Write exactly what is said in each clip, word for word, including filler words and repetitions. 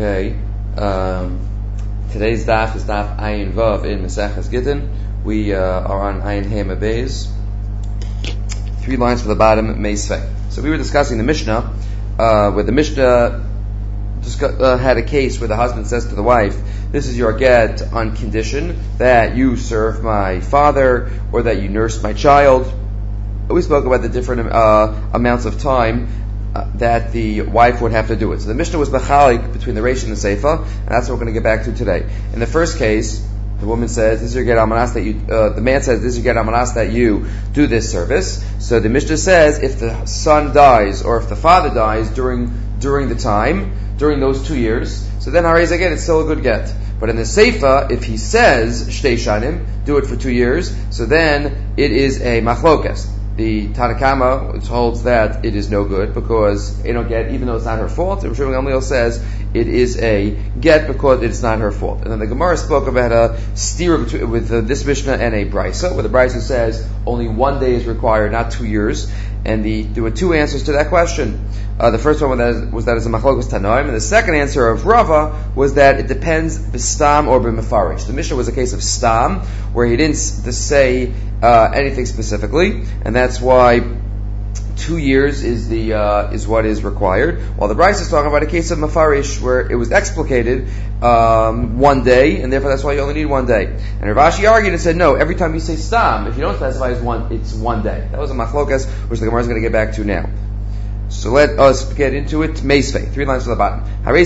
Okay. Um, today's daf is daf Ayin Vav in Maseches Gittin. We uh, are on Ayin Hey Mabez. Three lines for the bottom, Meisvei. So we were discussing the Mishnah, uh, where the Mishnah discuss, uh, had a case where the husband says to the wife, "This is your get on condition that you serve my father or that you nurse my child." We spoke about the different uh, amounts of time Uh, that the wife would have to do it. So the Mishnah was mechalik between the Reish and the Seifa, and that's what we're going to get back to today. In the first case, the woman says, "This is your get amanas that you." Uh, the man says, "This is your get amanas that you do this service." So the Mishnah says, if the son dies or if the father dies during during the time, during those two years, so then harei again, it's still a good get. But in the Seifa, if he says shtei shanim, do it for two years, so then it is a machlokas. The Tanakama holds that it is no good because they don't get, even though it's not her fault. Rav Shimon Gamliel says it is a get because it's not her fault. And then the Gemara spoke about a steer with uh, this Mishnah and a Brisa, where the Brisa says only one day is required, not two years. And the, there were two answers to that question. Uh, the first one was that, was that it's a machlokas tanoim, and the second answer of Rava was that it depends b'stam or b'mefarish. The Mishnah was a case of stam, where he didn't say uh, anything specifically, and that's why two years is the uh, is what is required. While the Bryce is talking about a case of mefarish, where it was explicated um, one day, and therefore that's why you only need one day. And Rav Ashi argued and said, no, every time you say stam, if you don't specify it's one, it's one day. That was a machlokas, which the Gemara is going to get back to now. So let us get into it. Meisvei, three lines to the bottom.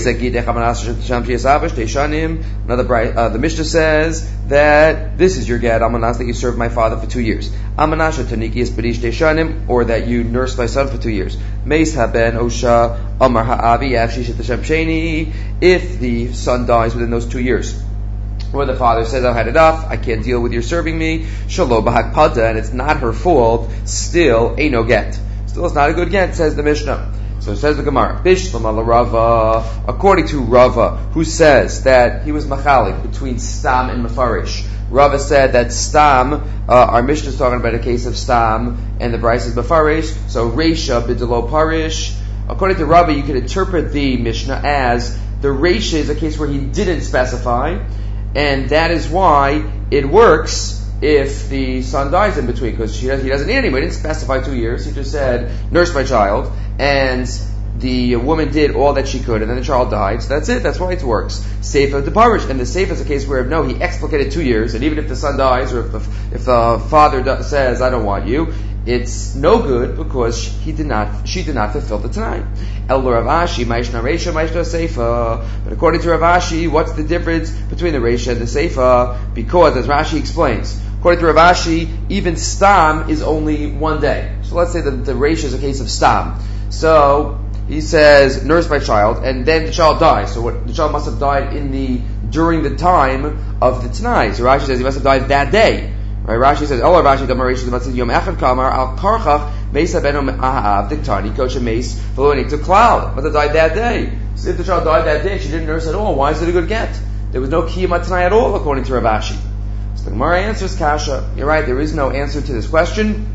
Another bright, uh, the Mishnah says that this is your get amanas that you serve my father for two years. Amanasha taniki is b'dish deshanim, or that you nurse my son for two years. Meis haben osha amar ha'avi yavshish Hashem sheni. If the son dies within those two years, or the father says, I've had enough, I can't deal with your serving me, shalo b'hakpada, and it's not her fault, still ain't no get. Still, it's not a good get, says the Mishnah. So it says the Gemara, Bishlam ala Rava, according to Rava, who says that he was machalik between stam and mefarish. Rava said that stam, uh, our Mishnah is talking about a case of stam, and the Bryce is mefarish, so reisha bidelo parish. According to Rava, you could interpret the Mishnah as the reisha is a case where he didn't specify, and that is why it works if the son dies in between, because he doesn't need anybody. He didn't specify two years. He just said, nurse my child, and the woman did all that she could, and then the child died. So that's it. That's why it works. Seifa the parish, and the Seifa is a case where no, he explicated two years, and even if the son dies, or if the, if the father do, says, I don't want you, it's no good because he did not, she did not fulfill the time. El Rav Ashi, Maishna Reisha, Maishna Seifa. But according to Rav Ashi, what's the difference between the Reisha and the Seifa? Because, as Rashi explains, according to Rav Ashi, even stam is only one day. So let's say that the Reisha is a case of stam. So he says, nurse my child, and then the child dies. So what, the child must have died in the during the time of the Tanai. So Rashi says he must have died that day. Right? Rashi says, "Oh, Rashi, Damar Rashi, the Yom Echad Kamar Al Karchach Meisa Beno Ahav Diktani Kosher Meis V'Lonik to Cloud." Must have died that day. So if the child died that day, she didn't nurse at all. Why is it a good get? There was no Kiyama Tanai at all, according to Rav Ashi. So the Gemara answers Kasha. You're right. There is no answer to this question,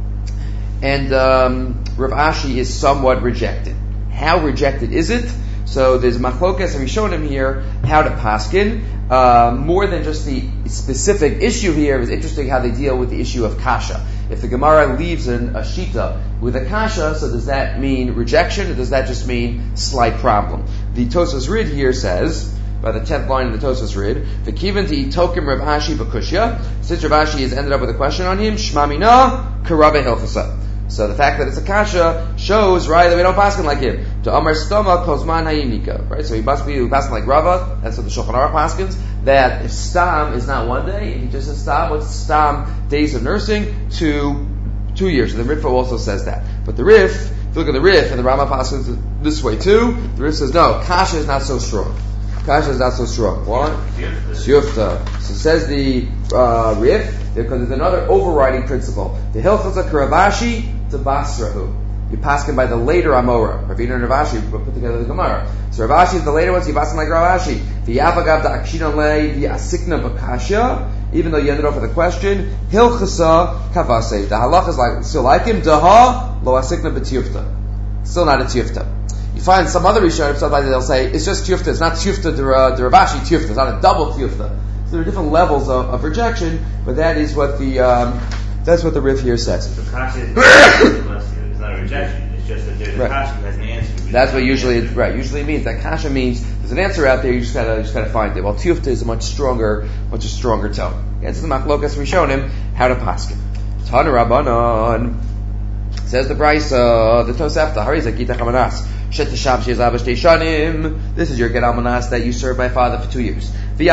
and um, Rav Ashi is somewhat rejected. How rejected is it? So there's machlokas, and we've shown him here how to paskin. Uh, more than just the specific issue here, it's interesting how they deal with the issue of kasha. If the Gemara leaves an, a shita with a kasha, so does that mean rejection, or does that just mean slight problem? The Tosfos Rid here says, by the tenth line of the Tosfos Rid, V'kiven to itokim Rav Ashi b'kushya, since Rav Ashi has ended up with a question on him, shmamina karava hilchasa. So the fact that it's a kasha shows, right, that we don't paskin like him. To Amar Stoma Kozman Hayimika, right? So he must be paskin like Rava. That's what the Shulchan Aruch paskins. That if stam is not one day, he just says stam. What's stam? Days of nursing to two years. So the Ritva also says that. But the Rif, if you look at the Rif, and the Rama paskins this way too. The Rif says no, kasha is not so strong. Kasha is not so strong. What? Siyufta. So says the uh, Rif, because there's another overriding principle. The Hilchasa Karavashi to Basrahu. You paskin by the later Amora. Ravina and Ravashi put together the Gemara. So Ravashi is the later one, so you paskin like Ravashi. The Yavagav da Akshinon Le, the Asikna Bakasha, even though you ended off with a question, Hilchasa Kavase. The halach is like, still like him, Daha, Lo Asikna B'tiyufta. Still not a Tiyufta. You find some other Rishonim, sometimes they'll say, it's just tiyufta, it's not tiyufta de Rabashi tiyufta, it's not a double tiyufta. So there are different levels of, of rejection, but that is what the, um, that's what the Rif here says. The kasha is it's not a rejection, it's just that there's a right. kasha that has an answer. That's what usually, it, right, usually it means. That kasha means, there's an answer out there, you just gotta, you just gotta find it. While tiyufta is a much stronger, much stronger tone. It's the machlokas Rishonim, how to paskin. Tana Rabbanon, says the Brisa, the Tosefta, Harizah Gita Chamanas. This is your get almanas that you serve my father for two years.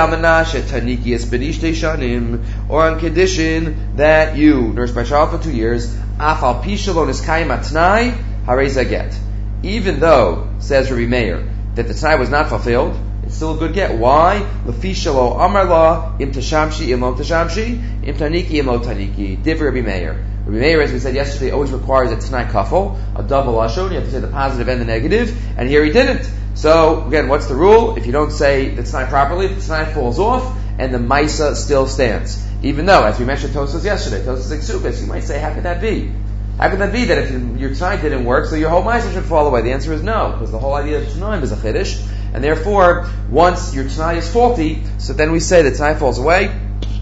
Or on condition that you nurse my child for two years. Even though, says Rabbi Meir, that the t'nai was not fulfilled, it's still a good get. Why? Div Rabbi Meir. Rabbi Meir, as we said yesterday, always requires a t'nai kafel, a double lashon. You have to say the positive and the negative, and here he didn't. So, again, what's the rule? If you don't say the t'nai properly, the t'nai falls off, and the maisa still stands. Even though, as we mentioned Tosas yesterday, Tosas Exubis, you might say, how could that be? How could that be that if your t'nai didn't work, so your whole maisa should fall away? The answer is no, because the whole idea of t'naim is a chiddush, and therefore, once your t'nai is faulty, so then we say the t'nai falls away,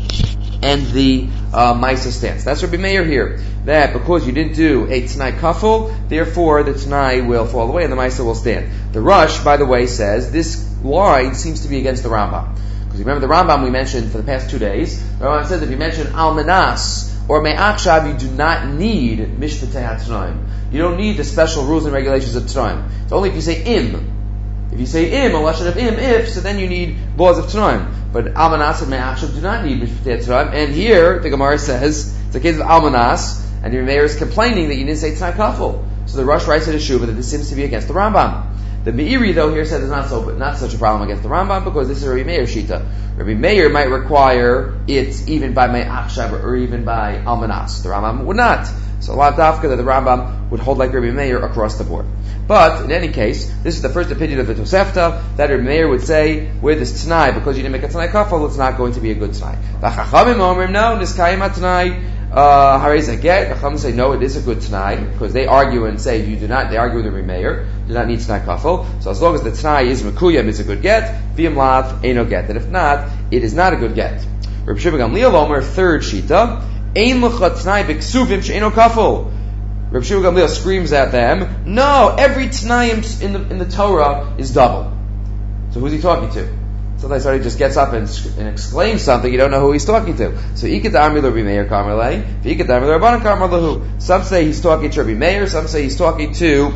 and the uh, Maisa stands. That's Rabbi Meir here. That because you didn't do a T'nai Kafel, therefore the T'nai will fall away and the Maisa will stand. The Rush, by the way, says this line seems to be against the Rambam. Because remember the Rambam we mentioned for the past two days, the Rambam says if you mention Almanas or Me'achshav, you do not need Mishpatei HaT'naim. You don't need the special rules and regulations of T'naim. It's only if you say Im. If you say Im, a lashon of Im, if, so then you need laws of T'naim. But Almanas and Me'achshav do not need Mishpatei HaT'naim. And here, the Gemara says, it's a case of Almanas, and the Meir is complaining that you didn't say T'nai Kafel. So the Rosh writes at Yeshuva that this seems to be against the Rambam. The Meiri, though, here says it's not so, not such a problem against the Rambam because this is Rabbi Meir Shita. Rabbi Meir might require it even by Me'achshav or even by Almanas. The Rambam would not. So a lot of dafka that the Rambam would hold like Rabbi Meir across the board. But in any case, this is the first opinion of the Tosefta that Rabbi Meir would say with this T'nai, because you didn't make a T'nai Kafel, it's not going to be a good T'nai. The Chachamim Omer, no, Niskayim HaT'nai. Uh, Harei Zaget, the Chachamim say no, it is a good T'nai, because they argue and say you do not, they argue with Rabbi Meir, do not need T'nai Kafel. So as long as the T'nai is Mekuyam, it's a good get, V'im Lav, Eino get. And if not, it is not a good get. Rabbi Shimon Gamliel Omer, third Shita, Ein L'cha T'nai B'Ksuvim She'eino Kafel. Rabbi Shimon Gamliel screams at them, no, every T'nai in the, in the Torah is double. So who's he talking to? Sometimes somebody just gets up and, and exclaims something, you don't know who he's talking to. So, Ikat Amri Rabbi Meir Karmelei, Ikat Amri Rabbanan Karmelahu. Some say he's talking to Rabbi Meir, some say he's talking to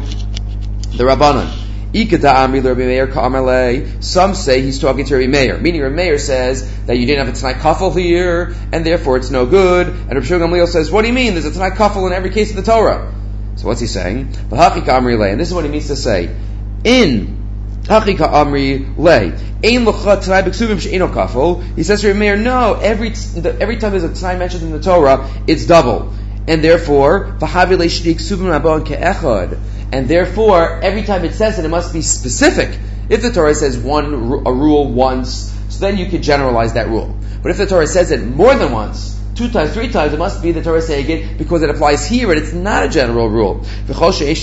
the Rabbanan. Ikat Amri Rabbi Meir Karmelei. Some say he's talking to Rabbi Meir. Meaning Rabbi Meir says that you didn't have a T'nai Kafel here, and therefore it's no good. And Rabbi Shimon Gamliel says, what do you mean? There's a T'nai Kafel in every case of the Torah. So what's he saying? V'hachik Amri Lei. And this is what he means to say. In Hachika Amri Lei. Ein L'cha T'nai B'Ksuvim She'eino Kafel. He says to Rabbi Meir, no, every, the, every time there's a T'nai mentioned in the Torah, it's double. And therefore, V'havi Lei Sh'ni Ksuvim Rabban Ke'echad. And therefore, every time it says it, it must be specific. If the Torah says one, a rule once, so then you could generalize that rule. But if the Torah says it more than once, two times, three times, it must be the Torah saying it because it applies here and it's not a general rule. Two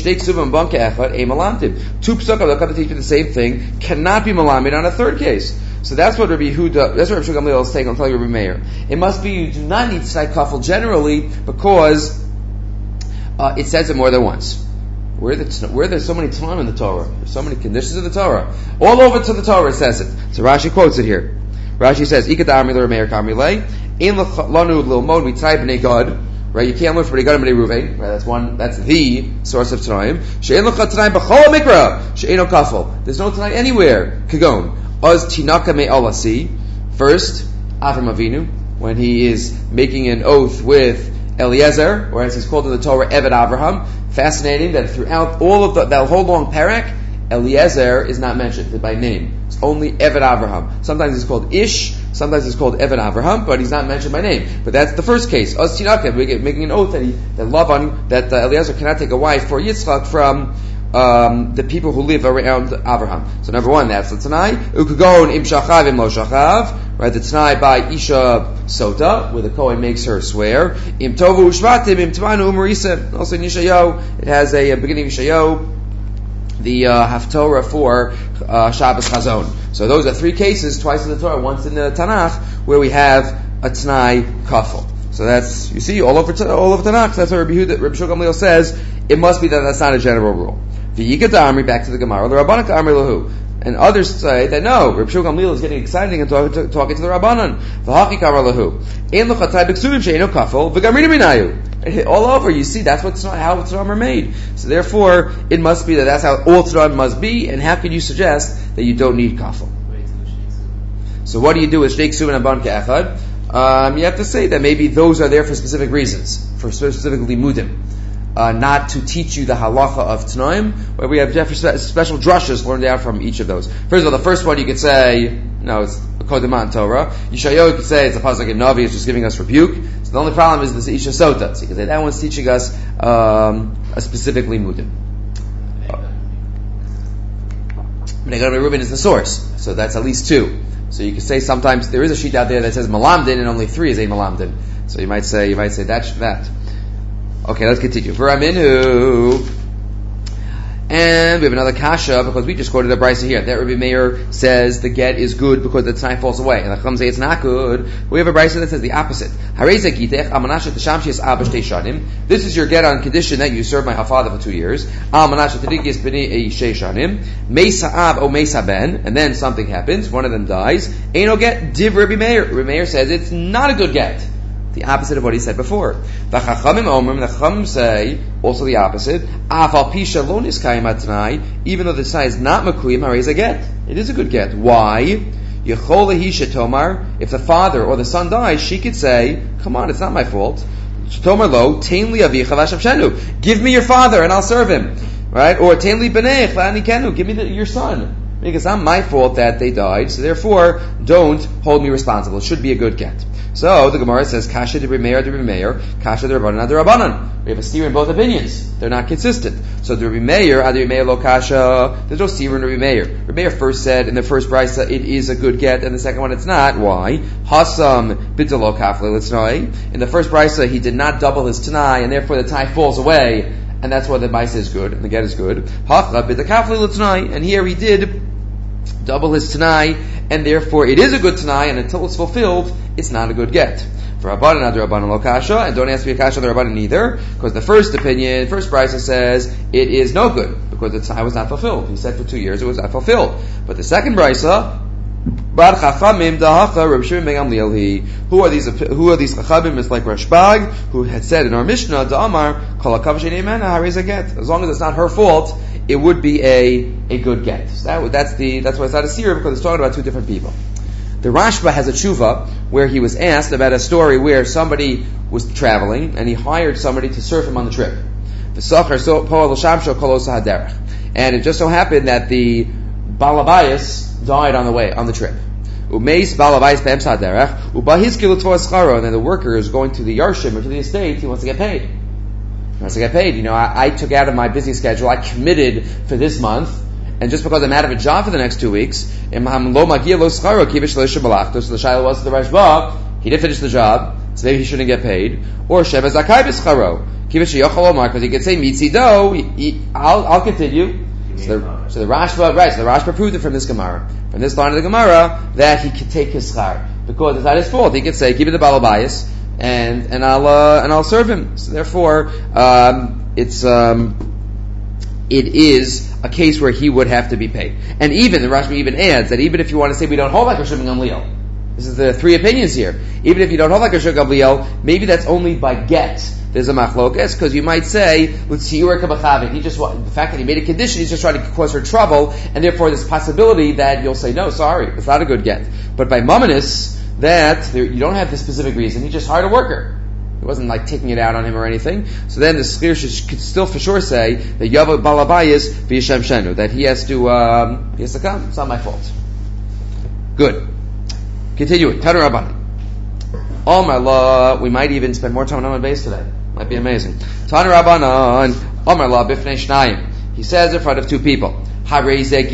psukim that come to teach you the same thing cannot be malamid on a third case. So that's what Rabbi Yehuda, that's what Rabbi Shimon Gamliel is saying. I'm telling you, Rabbi Meir. It must be you do not need T'nai Kafel generally because uh, it says it more than once. Where, the, where there's so many time in the Torah, there's so many conditions in the Torah, all over to the Torah it says it. So Rashi quotes it here. Rashi says, "Ikat Amri Rabbi Meir Karmelei, Ein Lanu Lilmod Mitzay Bnei Gad." Right, you can't learn from Bnei Gad and Bnei Ruvain. Right, that's one. That's the source of T'naim. She'ein L'cha T'naim B'chol Mikra She'eino Kafel. There's no T'naim anywhere. Kagon Az Tinaka Me Alasi. First, Avram Avinu, when he is making an oath with Eliezer, or as he's called in the Torah, Eved Avraham. Fascinating that throughout all of the, that whole long parak, Eliezer is not mentioned by name. It's only Eved Avraham. Sometimes he's called Ish, sometimes he's called Eved Avraham, but he's not mentioned by name. But that's the first case. Oz Tinakev, making an oath that he, that Lavan, that uh, Eliezer cannot take a wife for Yitzchak from um, the people who live around Avraham. So number one, that's the Tanai. Ukagon im shachav im lo shachav. Right, the Tanai by Isha Sota, where the Kohen makes her swear. Im tovu ushvatim im tmanu umarisa. Also in Yeshayahu, it has a, a beginning of Yeshayahu. the uh, Haftorah for uh, Shabbos Chazon. So those are three cases, twice in the Torah, once in the Tanakh, where we have a T'nai Kafel. So that's, you see, all over all over Tanakh. That's what Rabbi Yehuda, Rabbi Shulchan Gamliel says. It must be that that's not a general rule. V'yikad Amri, back to the Gemara. The Rabbanan Amri Lahu. And others say that no, Rabbi Shulchan Gamliel is getting excited and talking to, talking to the Rabbanan. V'haki Amri Lahu. Ein l'chatai b'ksuvim she'eino kafel v'gamrini minayu. All over, you see, that's what's not, how Tzadam are made. So therefore, it must be that that's how all Tzadam must be, and how can you suggest that you don't need kafel? So what do you do with Shnei Ksuvim and Aban Ke'echad? Um, you have to say that maybe those are there for specific reasons, for specific limudim, uh, not to teach you the halacha of Tanaim, where we have special drushes learned out from each of those. First of all, the first one you could say, no, it's a Kodimah Torah. Yeshayahu could say it's a pasuk in Navi, it's just giving us rebuke. So the only problem is this Isha Sota. So you can say that one's teaching us um, a specific limudim. Menegad Reuben is the source, so that's at least two. So you can say sometimes there is a sheet out there that says Malamdin and only three is a Malamdin. So you might say you might say that that. Okay, let's continue. V'raminu. And we have another kasha because we just quoted a brisa here. That Rabbi Meir says the get is good because the T'nai falls away. And the Chacham say it's not good. We have a brisa that says the opposite. This is your get on condition that you serve my father for two years. And then something happens. One of them dies. Ain't no get. Div Rabbi Meir. Rabbi Meir says it's not a good get. The opposite of what he said before. The Chachamim Omrim, the Chachamim say also the opposite. Afal pisha lo niskayim atnai, even though the T'nai is not makuyim, harei a get. It is a good get. Why? Yechol lehisha tomar. If the father or the son dies, she could say, "Come on, it's not my fault." Tomar lo tein li avicha v'ashavshenu. Give me your father and I'll serve him, right? Or tein li b'neich v'anikenu. Give me the, your son. Because it's not my fault that they died, so therefore don't hold me responsible. It should be a good get. So the Gemara says, Kasha de Meir de Meir, Kasha de Rabbanan de Rabbanan. We have a steer in both opinions. They're not consistent. So the Meir, Adi Meir lo Kasha, there's no steer in Rabbi Meir. Rabbi Meir first said in the first brisa it is a good get, and the second one it's not. Why? Hasam bitalo kafle l'tnai. In the first brisa he did not double his T'nai, and therefore the T'nai falls away, and that's why the brisa is good, and the get is good. Hachla bit kafle l'tnai, and here he did double his T'nai, and therefore it is a good T'nai, and until it's fulfilled, it's not a good get. For Rabbanan, not the Rabbanan lo kasha, and don't ask me a kasha the Rabbanan either, because the first opinion, first brisa says it is no good because the T'nai was not fulfilled. He said for two years it was not fulfilled. But the second brisa, Bar Chachamim dahacha Reb Shimon ben Gamliel he. Who are these? Who are these Chachamim? It's like Rashbag, who had said in our Mishnah, Da'amar Kol hakav she'nei mena harei ze get. As long as it's not her fault, it would be a a good get. So that, that's the that's why it's not a seer, because it's talking about two different people. The Rashba has a tshuva where he was asked about a story where somebody was traveling and he hired somebody to serve him on the trip. And it just so happened that the Balabayas died on the way, on the trip. And then the worker is going to the Yarshim or to the estate, he wants to get paid. He wants to get paid. You know, I, I took out of my busy schedule, I committed for this month, and just because I'm out of a job for the next two weeks, so the Shaila was to the Rashba, he didn't finish the job, so maybe he shouldn't get paid. Or Sheva Zakai B'scharo, because he could say, Mitzido, I'll, I'll continue. So the, so the Rashba, right, so the Rashba proved it from this Gemara, from this line of the Gemara, that he could take his schar, because it's not his fault. He could say, give me the Balabayas, and, and I'll, uh, and I'll serve him. So therefore, um, it's, um, it is a case where he would have to be paid. And even, the Rashba even adds that even if you want to say we don't hold like Rosh Gamliel, this is the three opinions here, even if you don't hold like Rosh Gamliel, maybe that's only by get. There's a machlokas, because you might say, let's see, he just, the fact that he made a condition, he's just trying to cause her trouble, and therefore there's a possibility that you'll say, no, sorry, it's not a good get. But by Mamonis, that, there, you don't have the specific reason, he just hired a worker. It wasn't like taking it out on him or anything. So then the Schir could still for sure say that Yava Balabayas v'Yishem Shenu, that he has to, um, he has to come. It's not my fault. Good. Continuing. Tanu Rabbanan. Oh my law, we might even spend more time on Amud Beis today. Might be amazing. Tanu Rabbanan. Oh my law, Bifnei Shnayim. He says in front of two people. Again, he says,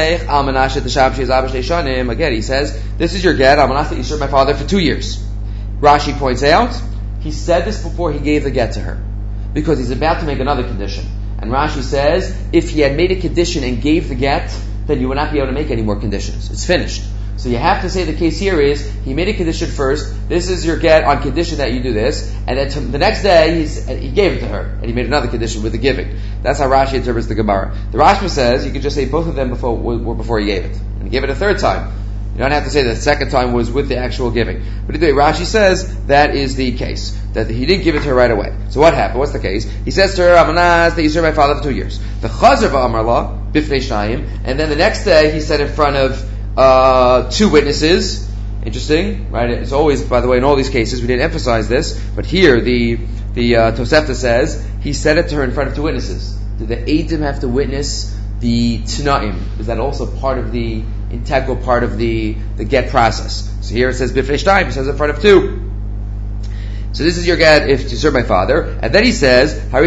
this is your get, Amanashet, that you served my father for two years. Rashi points out, he said this before he gave the get to her, because he's about to make another condition. And Rashi says, if he had made a condition and gave the get, then you would not be able to make any more conditions. It's finished. So you have to say the case here is, he made a condition first, this is your get on condition that you do this, and then to, the next day he's, he gave it to her, and he made another condition with the giving. That's how Rashi interprets the Gemara. The Rashba says, you could just say both of them before, were before he gave it. And he gave it a third time. You don't have to say that the second time was with the actual giving. But anyway, Rashi says that is the case. That he didn't give it to her right away. So what happened? What's the case? He says to her, Amanaz, that you served my father for two years. The Chazer v'Amarla, Bifnei Shnayim, and then the next day he said in front of uh, two witnesses. Interesting, right? It's always, by the way, in all these cases, we didn't emphasize this, but here the the uh, Tosefta says, he said it to her in front of two witnesses. Did the Eidim have to witness the Tnaim? Is that also part of the integral part of the, the get process? So here it says Bifnei Shnayim, he says in front of two. So this is your get if you serve my father. And then he says, then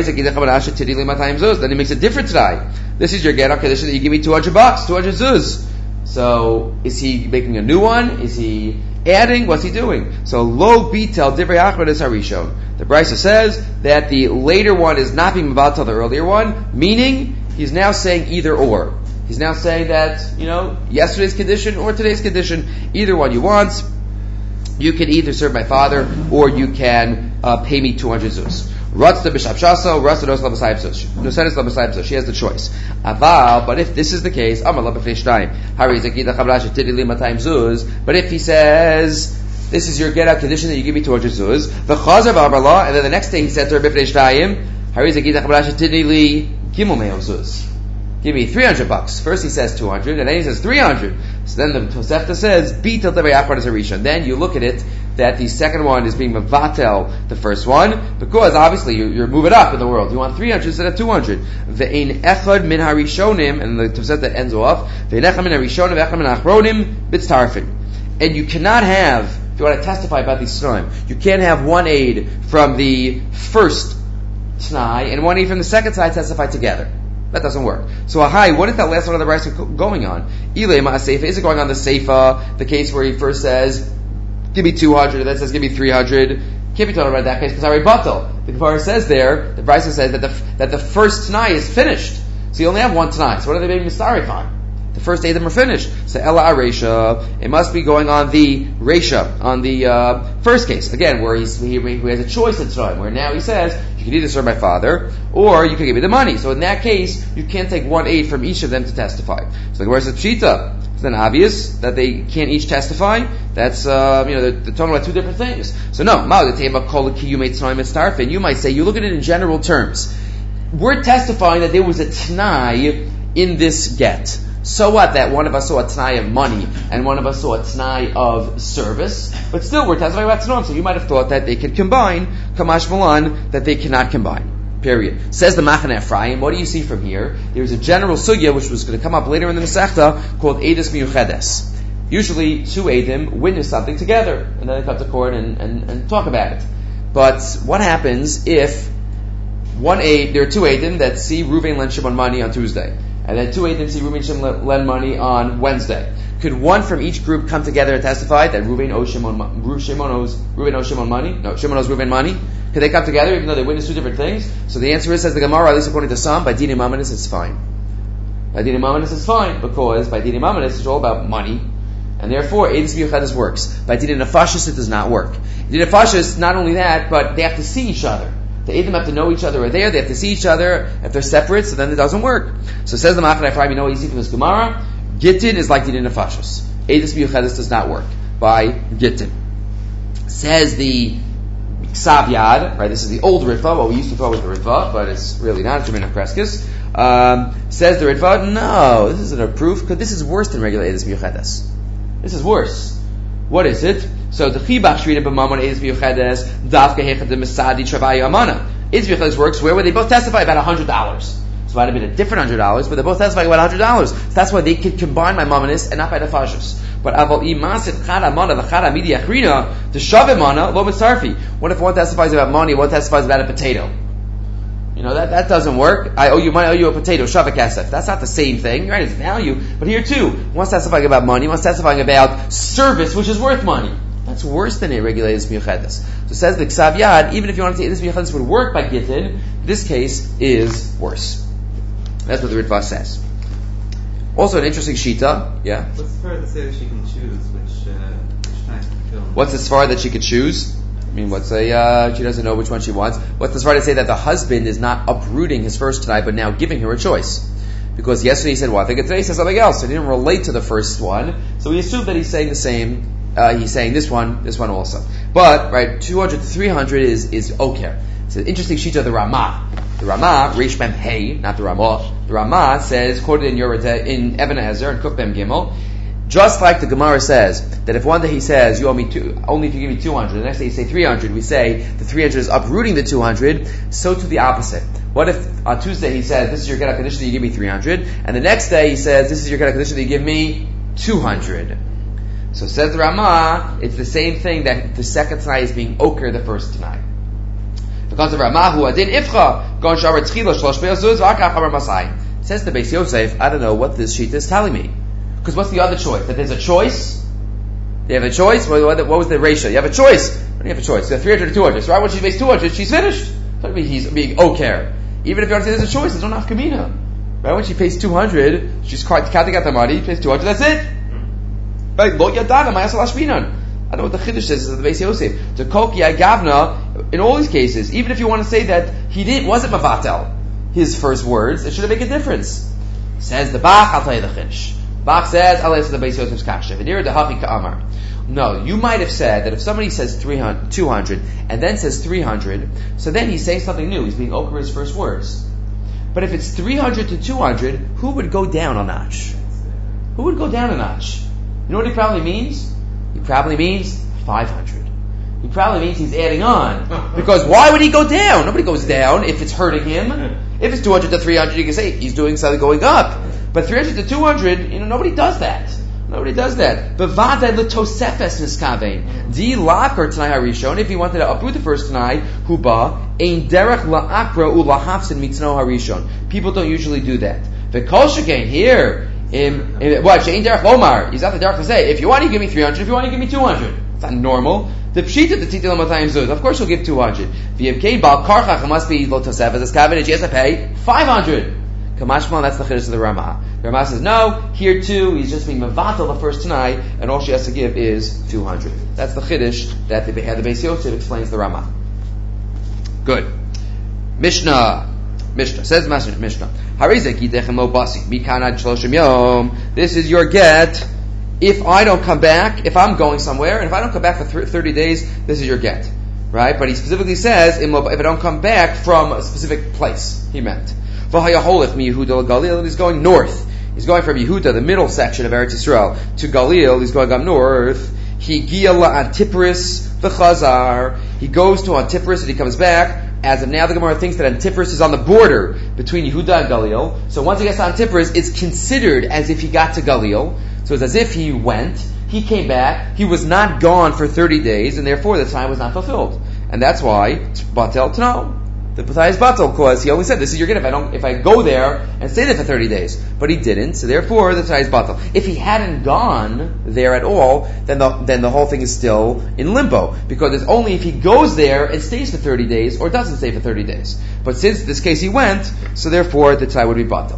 he makes a different tonight. This is your get on condition that you give me two hundred bucks, two hundred zuz. So is he making a new one? Is he adding? What's he doing? So lo bitel divrei achron is harishon. The Brisa says that the later one is not being mevatel the earlier one, meaning he's now saying either or. He's now saying that, you know, yesterday's condition or today's condition, either one you want. You can either serve my father or you can uh, pay me two hundred zuz. Ratzta b'shabshasa, ratzta nos l'b'sayim zuz. Nosenes l'b'sayim zuz. She has the choice. Aval, but if this is the case, amar l'b'fnei shnayim. Hari zekida chavla shetidi li matayim zuz. But if he says, this is your get out condition that you give me two hundred zuz, the chazer v'amar la, and then the next thing he said to her b'fnei shnayim, hari zekida chavla shetidi li gimel me'ov zuz. Give me three hundred bucks. First he says two hundred, and then he says three hundred. So then the Tosefta says, Bitel Tevei Achron is a Rishon. Then you look at it, that the second one is being Mavatel, the first one, because obviously you, you're moving up in the world. You want three hundred instead of two hundred. Ve'ein Echad Min HaRishonim, and the Tosefta ends off, Ve'ein Echad Min HaRishonim, Echad Min HaAchronim, B'tztarfin. And you cannot have, if you want to testify about these Tanaim, you can't have one aid from the first Tanai and one aid from the second side testify together. That doesn't work. So, hi, what is that last one of the rights going on? Ilay ma'aseifa. Is it going on the seifa, the case where he first says, give me two hundred, and then says, give me three hundred? Can't be talking about that case because I already batel. The Gemara says there, the Brisa says that the that the first Tanai is finished. So you only have one Tanai. So what are they being mistarif on? The first eight of them are finished. So Ella Aresha, it must be going on the Resha, on the uh, first case. Again, where he's, he, he has a choice at time, where now he says, you can either serve my father, or you can give me the money. So in that case, you can't take one aid from each of them to testify. So the Gemara says, Pshita. It's then obvious that they can't each testify. That's, uh, you know, they're, they're talking about two different things. So no, you might say, you look at it in general terms. We're testifying that there was a Tanai in this get. So what? That one of us saw a Tanai of money and one of us saw a Tanai of service, but still we're testifying about Tanai. So you might have thought that they could combine, Kamash Malan, that they cannot combine. Period. Says the Machane Ephraim, what do you see from here? There's a general sugya which was going to come up later in the Masechta called Eidos Miyuchedes. Usually two Eidim witness something together and then they come to court and, and, and talk about it. But what happens if one Eid, there are two Eidim that see Ruvain lend Shimon money on Tuesday, and then two Eidim see Ruvain Shimon lend money on Wednesday? Could one from each group come together and testify that Ruvain owes Shimon, Shimon owes Ruvain owes Shimon money? No, Shimon owes Ruvain money. Could they come together even though they witness two different things? So the answer is, says the Gemara, at least according to some, by Dini Mamanis it's fine. By Dini Mamanis it's fine because by Dini Mamanis it's all about money, and therefore Eidos Miyuchedes works. By Dini Nefashis it does not work. Dini Nefashis, not only that, but they have to see each other. The Eidim have to know each other are there, they have to see each other. If they're separate, so then it doesn't work. So says the Machane Ephraim, you know what you see from this Gemara? Gittin is like Dini Nefashis. Eidos Miyuchedes does not work by Gittin. Says the Ksav Yad, right? This is the old Ritva, what we used to thought was the Ritva, but it's really not. It's Jermaine Kreskis. Um, says the Ritva, no, this isn't a proof, because this is worse than regular Eidos Miyuchedes. This is worse. What is it? So the Chibach Shrina b'Mamon Eidos Miyuchedes Davka Hechad the Mesadi Travayi Amana. Eidos Miyuchedes works where would they both testify about a hundred dollars. So it might have been a different hundred dollars, but they both testify about a hundred dollars. So that's why they could combine my Mamonis and not by the Fashis. But aval imasit chad amana v'chad amidi achrina the shavim mana lo mitzarfi. What if one testifies about money, one testifies about a potato? You know that that doesn't work. I owe you money, I owe you a potato. Shavik kasef. That's not the same thing, right? It's value. But here too, one's testifying about money, one's testifying about service, which is worth money. That's worse than a regulated miyuchedes. So says the Ksav Yad, even if you want to say this miyuchedes would work by Gittin, this case is worse. That's what the Ritva says. Also an interesting shita, yeah? What's the svara that says she can choose which, uh, which time to kill? What's the svara that she could choose? I mean, what's a, uh, she doesn't know which one she wants. What's the svara to say that the husband is not uprooting his first tonight, but now giving her a choice? Because yesterday he said one thing, and today he said something else. So he didn't relate to the first one. So we assume that he's saying the same, uh, he's saying this one, this one also. But, right, two hundred to three hundred is, is okay. It's an interesting sheet of the Ramah. The Ramah, Reish Mem Hey, not the Ramah. The Ramah says, quoted in your, in Eben Ezer, in Kuf Mem Gimel, just like the Gemara says, that if one day he says, you owe me two, only if you give me two hundred, the next day you say three hundred, we say the three hundred is uprooting the two hundred, so to the opposite. What if on Tuesday he says, this is your get condition that you give me three hundred, and the next day he says, this is your get condition that you give me two hundred. So says the Ramah, it's the same thing that the second tonight is being oker the first tonight. Because of Ramah, who adin ifcha, gon shar tchila shlosh be'azuz, v'akach amar masai. Says the Beis Yosef, I don't know what this sheet is telling me. Because what's the other choice? That there's a choice? You have a choice? What, what, what was the ratio? You have a choice. What do you have a choice? You have three hundred to two hundred. So right when she makes two hundred, she's finished. So I mean, he's being okay. Even if you want to say there's a choice, there's no nafkamina. Right when she pays two hundred, she's counting out the money, she pays two hundred, that's it. Right? Lo yadana, ma'asal ashminan. I don't know what the Chiddush says, is the Beis Yosef. To koki gavna, in all these cases, even if you want to say that he didn't, wasn't mavatel, his first words, it shouldn't make a difference. Says the Bach, I'll tell you the Chiddush. Bach says, I'll answer the Beis Yosef's kasha. V'nira dehachi ka'amar. No, you might have said that if somebody says three hundred, two hundred, and then says three hundred, so then he's saying something new. He's being over his first words. But if it's three hundred to two hundred, who would go down a notch? Who would go down a notch? You know what he probably means? He probably means five hundred. He probably means he's adding on. Because why would he go down? Nobody goes down if it's hurting him. If it's two hundred to three hundred, you can say he's doing something going up. But three hundred to two hundred, you know, nobody does that. Nobody does that. But v'adai l'tosefes niskavein. Di laker t'nai harishon. If he wanted to uproot the first t'nai, huba ein derech la'akra u'lahafsin mitno harishon. People don't usually do that. V'kol shekain here, in, in, what shein derech lomar. He's not the derech to say, if you want, you give me three hundred. If you want, you give me two hundred. It's not normal. The pshita the titil matayim zuz. Of course, he'll give two hundred. V'yevkei bal karchach must be l'tosefes niskavein. And she has to pay five hundred. Kamashmal, that's the chiddush of the Ramah. The Ramah says, no, here too, he's just being mevatel the first tonight, and all she has to give is two hundred. That's the chiddush that the, the Beis Yosef explains the Ramah. Good. Mishnah. Mishnah. Says Mishnah. This is your get. If I don't come back, if I'm going somewhere, and if I don't come back for thirty days, this is your get. Right? But he specifically says, if I don't come back from a specific place, he meant. And he's going north. He's going from Yehuda, the middle section of Eretz Yisrael, to Galil. He's going up north. He giala Antipris v'chazar. He goes to Antipris and he comes back. As of now, the Gemara thinks that Antipris is on the border between Yehuda and Galil. So once he gets to Antipris, it's considered as if he got to Galil. So it's as if he went, he came back, he was not gone for thirty days, and therefore the time was not fulfilled. And that's why Batel Tano. The B'thai is batal because he only said, this is your get if I don't, if I go there and stay there for thirty days. But he didn't, so therefore the B'thai is batal. If he hadn't gone there at all, then the, then the whole thing is still in limbo. Because it's only if he goes there and stays for thirty days, or doesn't stay for thirty days. But since in this case he went, so therefore the B'thai would be batal.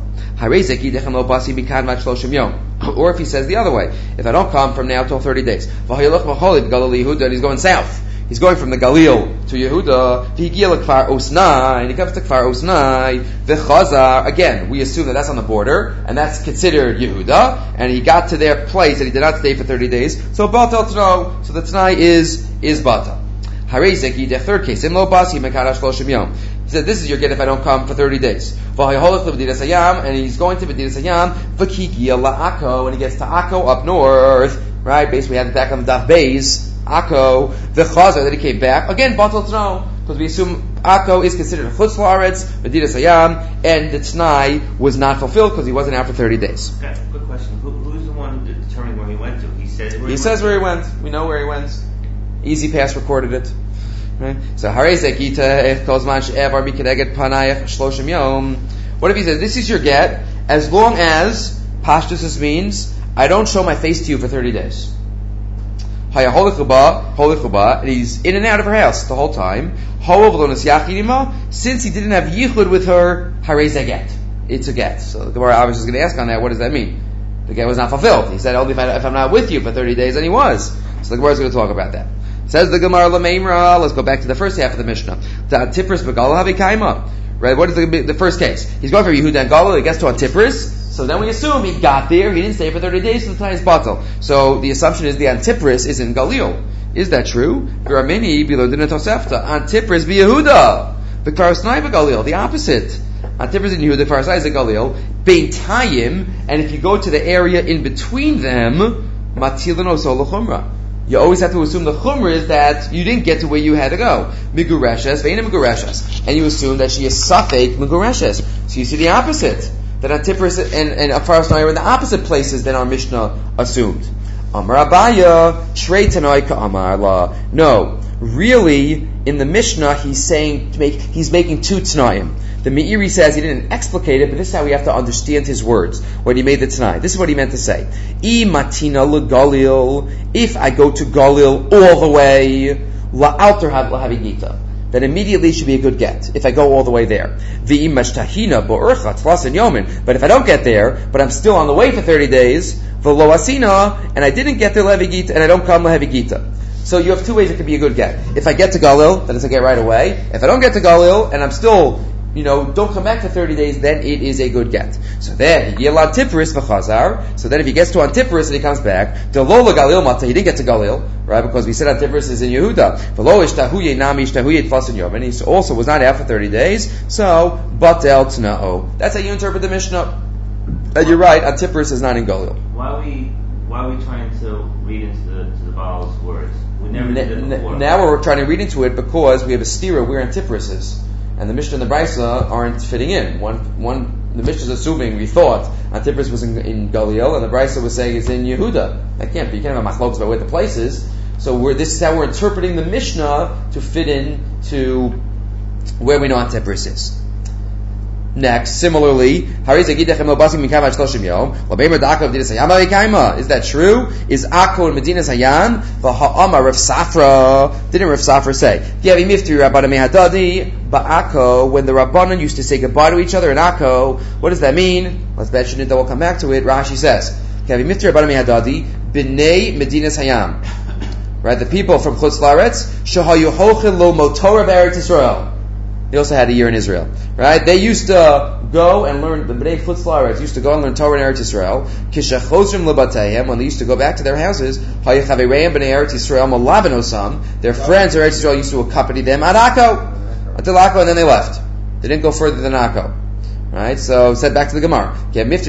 Or if he says the other way, if I don't come from now till thirty days, and he's going south. He's going from the Galil to Yehuda. And he comes to Kfar Osnai. V'chazar. Again, we assume that that's on the border, and that's considered Yehuda. And he got to their place, and he did not stay for thirty days. So Batal Tno. So the Tnai is is Batal. Harezeki. The third case. Imlo Basi Mekarash Shloshim Yom. He said, "This is your get if I don't come for thirty days." And he's going to B'diras Hayam. V'kigia la'ako. And he gets to Akko up north. Right? Basically, we had it back on the Daf Beis. Akko, the chazer that he came back again. Batal Tno, because we assume Akko is considered a chutz la'aretz, B'diras Hayam, and the Tnai was not fulfilled because he wasn't out for thirty days. Okay, good question. Who, who's the one determining where he went to? He says where he, he says where he went. We know where he went. Easy Pass recorded it. Right? So Harezek Ita Ech Kozman She'evar Mikeneged Panayach Shloshim Yom. What if he says this is your get as long as Pashtus means I don't show my face to you for thirty days. Haya holichuba, holichuba, and he's in and out of her house the whole time. Since he didn't have yichud with her, harez a get. It's a get. So the Gemara obviously is going to ask on that, what does that mean? The get was not fulfilled. He said, only if, I, if I'm not with you for thirty days, and he was. So the Gemara is going to talk about that. Says the Gemara Lameimra, let's go back to the first half of the Mishnah. The Antipris Begala Havikaima. Right, what is the, the first case? He's going for Yehuda and Galil, he gets to Antipris, so then we assume he got there, he didn't stay for thirty days, so the time is batal. So the assumption is the Antipris is in Galil. Is that true? Viramini Bilodina Tosefta. Antipris be Yehuda. The Kvarasnai Galil, the opposite. Antipris in Yehuda, Kvarasnai is in Galil. Bein Tayim, and if you go to the area in between them, Matilano Solachumra. You always have to assume the chumrah is that you didn't get to where you had to go. Migureshes, ve'ina migureshes. And you assume that she is safek migureshes. So you see the opposite. That Antipris and, and Kvarasnai are in the opposite places than our Mishnah assumed. Amar Abaya, Shrei Tanoi Ka'amar La. No. Really, in the Mishnah, he's saying, to make, he's making two Tanaim. The Meiri says he didn't explicate it, but this is how we have to understand his words when he made the Tanai. This is what he meant to say. I matina legalil, if I go to Galil all the way, la'alter havigita, then immediately should be a good get, if I go all the way there. V'im mashtahina bo'urcha tlasin yomin, but if I don't get there, but I'm still on the way for thirty days, v'lo asina, and I didn't get there levigita, and I don't come levigita. So you have two ways it could be a good get. If I get to Galil, then it's a get right away. If I don't get to Galil, and I'm still, you know, don't come back for thirty days, then it is a good get. So then, Yelad Tipris v'chazar. So then if he gets to Antipris and he comes back, Delola Galil Mata, he didn't get to Galil, right? Because we said Antipris is in Yehuda. V'lo ishtahuye nami ishtahuye tfasin yom. And he also was not out for thirty days. So, Batel Tna'o. That's how you interpret the Mishnah. And you're right, Antipris is not in Galil. Why are we, why are we trying to read into the, to the Baal's words? We never did it before. Now we're trying to read into it because we have a stira where Antipris is. And the Mishnah and the Brisa aren't fitting in. One, one, the Mishnah is assuming, we thought, Antipris was in, in Galil, and the Brisa was saying it's in Yehuda. That can't be. You can't have a machlokes about where the place is. So we're, this is how we're interpreting the Mishnah to fit in to where we know Antipris is. Next, similarly, is that true? Is Akko in Medina Sayan? V'ha'ama Rav Safra. Didn't Rav Safra say? Ba'akko, when the Rabbanan used to say goodbye to each other in Akko, what does that mean? Let's mention it, then we'll come back to it. Rashi says, B'nei Medina Sayan. Right, the people from Chutz La'aretz, Shahayu Hochel Lo Motorah B'Eretz Yisrael. He also had a year in Israel, right? They used to go and learn, the Bnei Chutz La'aretz used to go and learn Torah in Eretz Yisrael. Kishachozrim lebatayim, when they used to go back to their houses, hayachavereim b'nei Eretz Yisrael malabenosam, their friends in Eretz Yisrael used to accompany them at Akko, until Akko, and then they left. They didn't go further than Akko. Right? So, said back to the Gemara.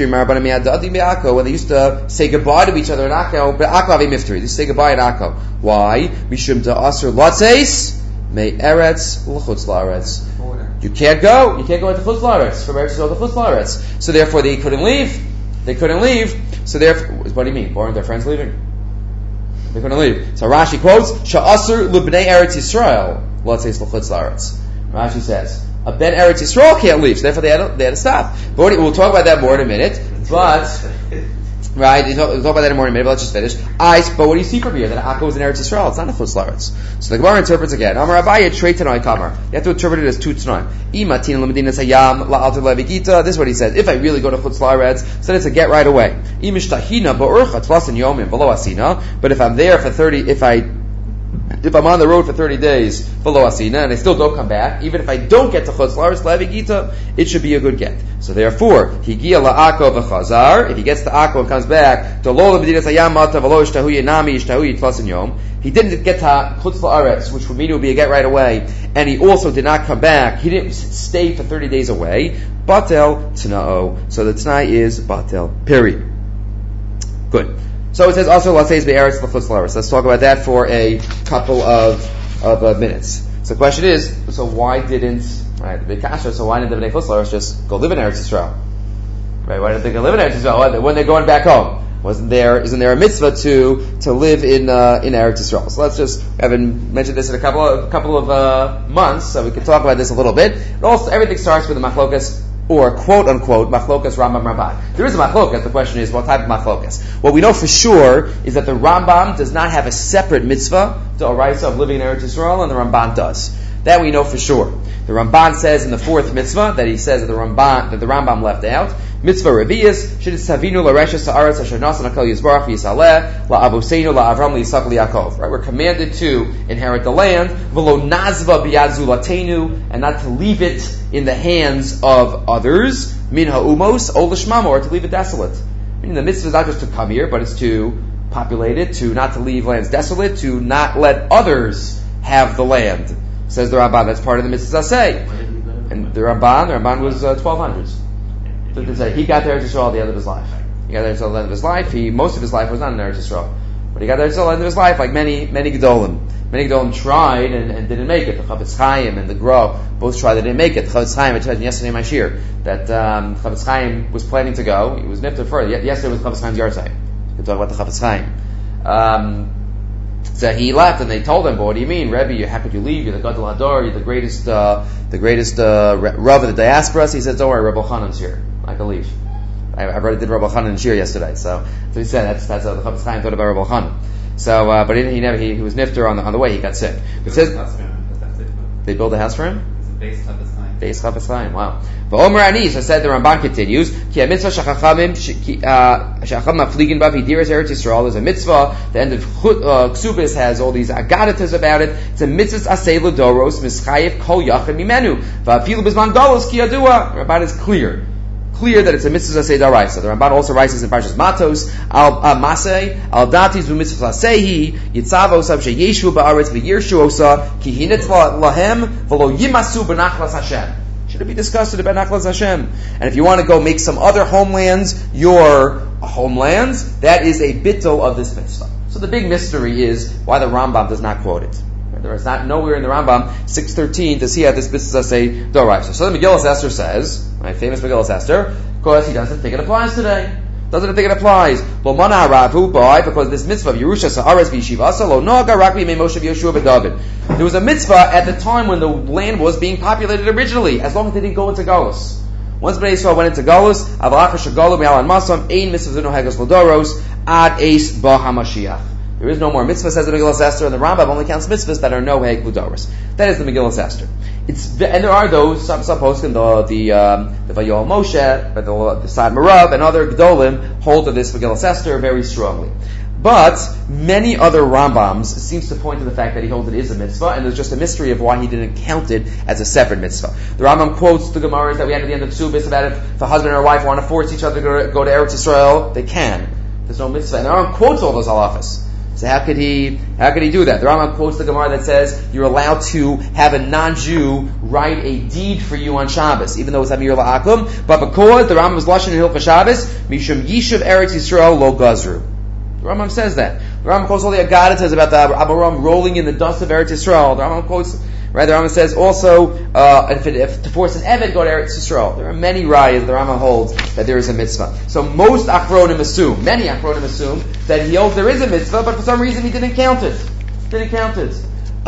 When they used to say goodbye to each other in Akko, but Akko have a miftri. They used to say goodbye in Akko. Why? Mishum ta'asr latzeis, me Eretz l'chutz la'aretz. You can't go. You can't go into Chutz La'aretz from Eretz Yisrael to Chutz La'aretz. So therefore, they couldn't leave. They couldn't leave. So therefore, what do you mean? Weren't their friends leaving? They couldn't leave. So Rashi quotes, "Sha'asur l'bnei Eretz Yisrael, let's say l'chutz la'aretz." Rashi says, "A ben Eretz Yisrael can't leave, so therefore they had to, they had to stop." But we'll talk about that more in a minute. But right, we'll talk, we'll talk about that in more in a minute. But let's just finish. I. But what do you see from here? That Akko was in Eretz Yisrael. It's not a Chutz La'aretz. So the Gemara interprets again. Amar Abaye Trei Tanoi Kamar. You have to interpret it as two Tanoim. Imatin l'Medina Sayam la'alter levigita. This is what he says. If I really go to Chutz La'aretz, so it's a get right away. Imishtahina ba'urcha tlasin yomim below asina. But if I'm there for thirty, if I if I'm on the road for thirty days below asina and I still don't come back, even if I don't get to Chutz La'aretz levigita, it should be a good get. So therefore, higia la'akko v'chazar. If he gets to Akko and comes back, to lo l'Medina Sayam mata v'lo ishtahuye nami ishtahuye tlasin yom. He didn't get to Chutz La'aretz, which would mean it would be a get right away, and he also did not come back. He didn't stay for thirty days away. Batel Tna'o. So the T'nai is Batel. Period. Good. So it says also Latzeis be'eretz l'chutz la'aretz. Let's talk about that for a couple of of uh, minutes. So the question is, so why didn't right the big kasha? So why didn't the Bnei Chutz La'aretz just go live in Eretz Yisrael? Right? Why didn't they go live in Eretz Yisrael when they're going back home? Wasn't there? Isn't there a mitzvah to to live in uh, in Eretz Yisrael? So let's just we haven't mentioned this in a couple of couple of uh, months, so we can talk about this a little bit. But also, everything starts with the machlokas or quote unquote machlokas Rambam Ramban. There is a machlokas. The question is what type of machlokas. What we know for sure is that the Rambam does not have a separate mitzvah, the oraisa of living in Eretz Yisrael, and the Ramban does. That we know for sure. The Ramban says in the fourth mitzvah that he says that the Ramban that the Rambam left out. Mitzvah Revius Shidis Savinu LaResha Sa'aretz Asher Nasan Akal Yisbarach V'Yisaleh LaAvoseinu LaAvram LaYisach LaYakov. Right, we're commanded to inherit the land. V'lo nazva biyad zulatenu, and not to leave it in the hands of others. Min ha'umos ol l'shmama, or to leave it desolate. Meaning the mitzvah is not just to come here, but it's to populate it, to not to leave lands desolate, to not let others have the land. Says the Ramban, that's part of the mitzvah say. And the Ramban, the Ramban was uh, twelve hundreds. So to say, he got there to Israel at the end of his life. He got there to the end of his life. He most of his life was not in Eretz Yisrael, but he got there to the end of his life, like many many gedolim. Many gedolim tried and, and didn't make it. The Chavetz Chaim and the Gra both tried and didn't make it. The Chavetz Chaim, I told you yesterday in my shir that um, Chavetz Chaim was planning to go. He was nifter further. Yesterday was Chavetz Chaim's yahrzeit. We can talk about the Chavetz Chaim. Um, So he left, and they told him, "But what do you mean, Rebbe? How could you leave? You're the Gadol Hador. You're the greatest, uh, the greatest uh, Rav of the diaspora." So he said, "Don't worry, Rebbe Chanan's here. I can leave." I, I already did Rebbe Chanan shir yesterday, so so he said that's that's how the Chavetz Chaim thought about Rebbe Chanan. So, uh, but he, he never he, he was nifter on the on the way. He got sick. It says they built a house for him. It's a base Chavetz Chaim. Base Chavetz Chaim. Wow. But Omer Ani, so said the Ramban continues. Ki a mitzvah shachachamim shacham mafligin bav hidiras Eretz Yisrael is a mitzvah. The end of Ksubis has all these agadatas about it. It's a mitzvah asay l'doros mischayev kol yachad mimenu va'afilu b'zman galos ki yadua. The Ramban is clear. Clear that it's a mitzvah asay daraisa. The Ramban also writes in Parshas Matos al masay al datis v'mitzvah asehi yitzavos av sheyeshu ba'aretz v'yirshu osa ki hinetz lahem v'lo yimasu b'nachlas Hashem. Should it be discussed about Nachlas Hashem? And if you want to go make some other homelands your homelands, that is a bittul of this mitzvah. So the big mystery is why the Rambam does not quote it. There is not nowhere in the Rambam six thirteen to see how this mitzvah say doraisa. So the Megillas Esther says, my famous Megillas Esther, because he doesn't think it applies today. Doesn't think it applies. Lo mana haravu by because this mitzvah of Yerusha Sa'aretz v'Yishivasa lo noga rak b'yimei Moshe v'Yoshua b'David. There was a mitzvah at the time when the land was being populated originally, as long as they didn't go into Galus. Once Bnei Yisrael went into Galus, avalacha shagalu me'alan masam ein mitzvah zunu hagos l'doros ad eis ba hamashiach. There is no more mitzvah, says the Megillas Esther, and the Rambam only counts mitzvahs that are no heg l'doros. That is the Megillas Esther. It's and there are those some some poskim the the um, the Vayol Moshe, the the Sad Marav, and other Gdolim hold to this Megillas Esther very strongly. But many other Rambams seems to point to the fact that he holds it is a mitzvah, and there's just a mystery of why he didn't count it as a separate mitzvah. The Rambam quotes the Gemaras that we had at the end of Ksubis about if the husband and wife want to force each other to go to, go to Eretz Yisrael, they can. There's no mitzvah, and the Rambam quotes all those halachas. So how could he, how could he do that? The Rambam quotes the Gemara that says you're allowed to have a non-Jew write a deed for you on Shabbos, even though it's Amir La'akum. But because the Rambam was Lashon in Hilchos Shabbos, Mishum Yishuv Eretz Yisrael Lo Gazru. The Rambam says that. The Rambam quotes all the Agadah about the Abaram rolling in the dust of Eretz Yisrael. The Rambam quotes, right, the Rambam says also, uh, if, it, if to force an Eved go to Eretz Yisrael. There are many rayas the Rambam holds that there is a mitzvah. So most Achronim assume, many Achronim assume, that he holds there is a mitzvah, but for some reason he didn't count it. Didn't count it.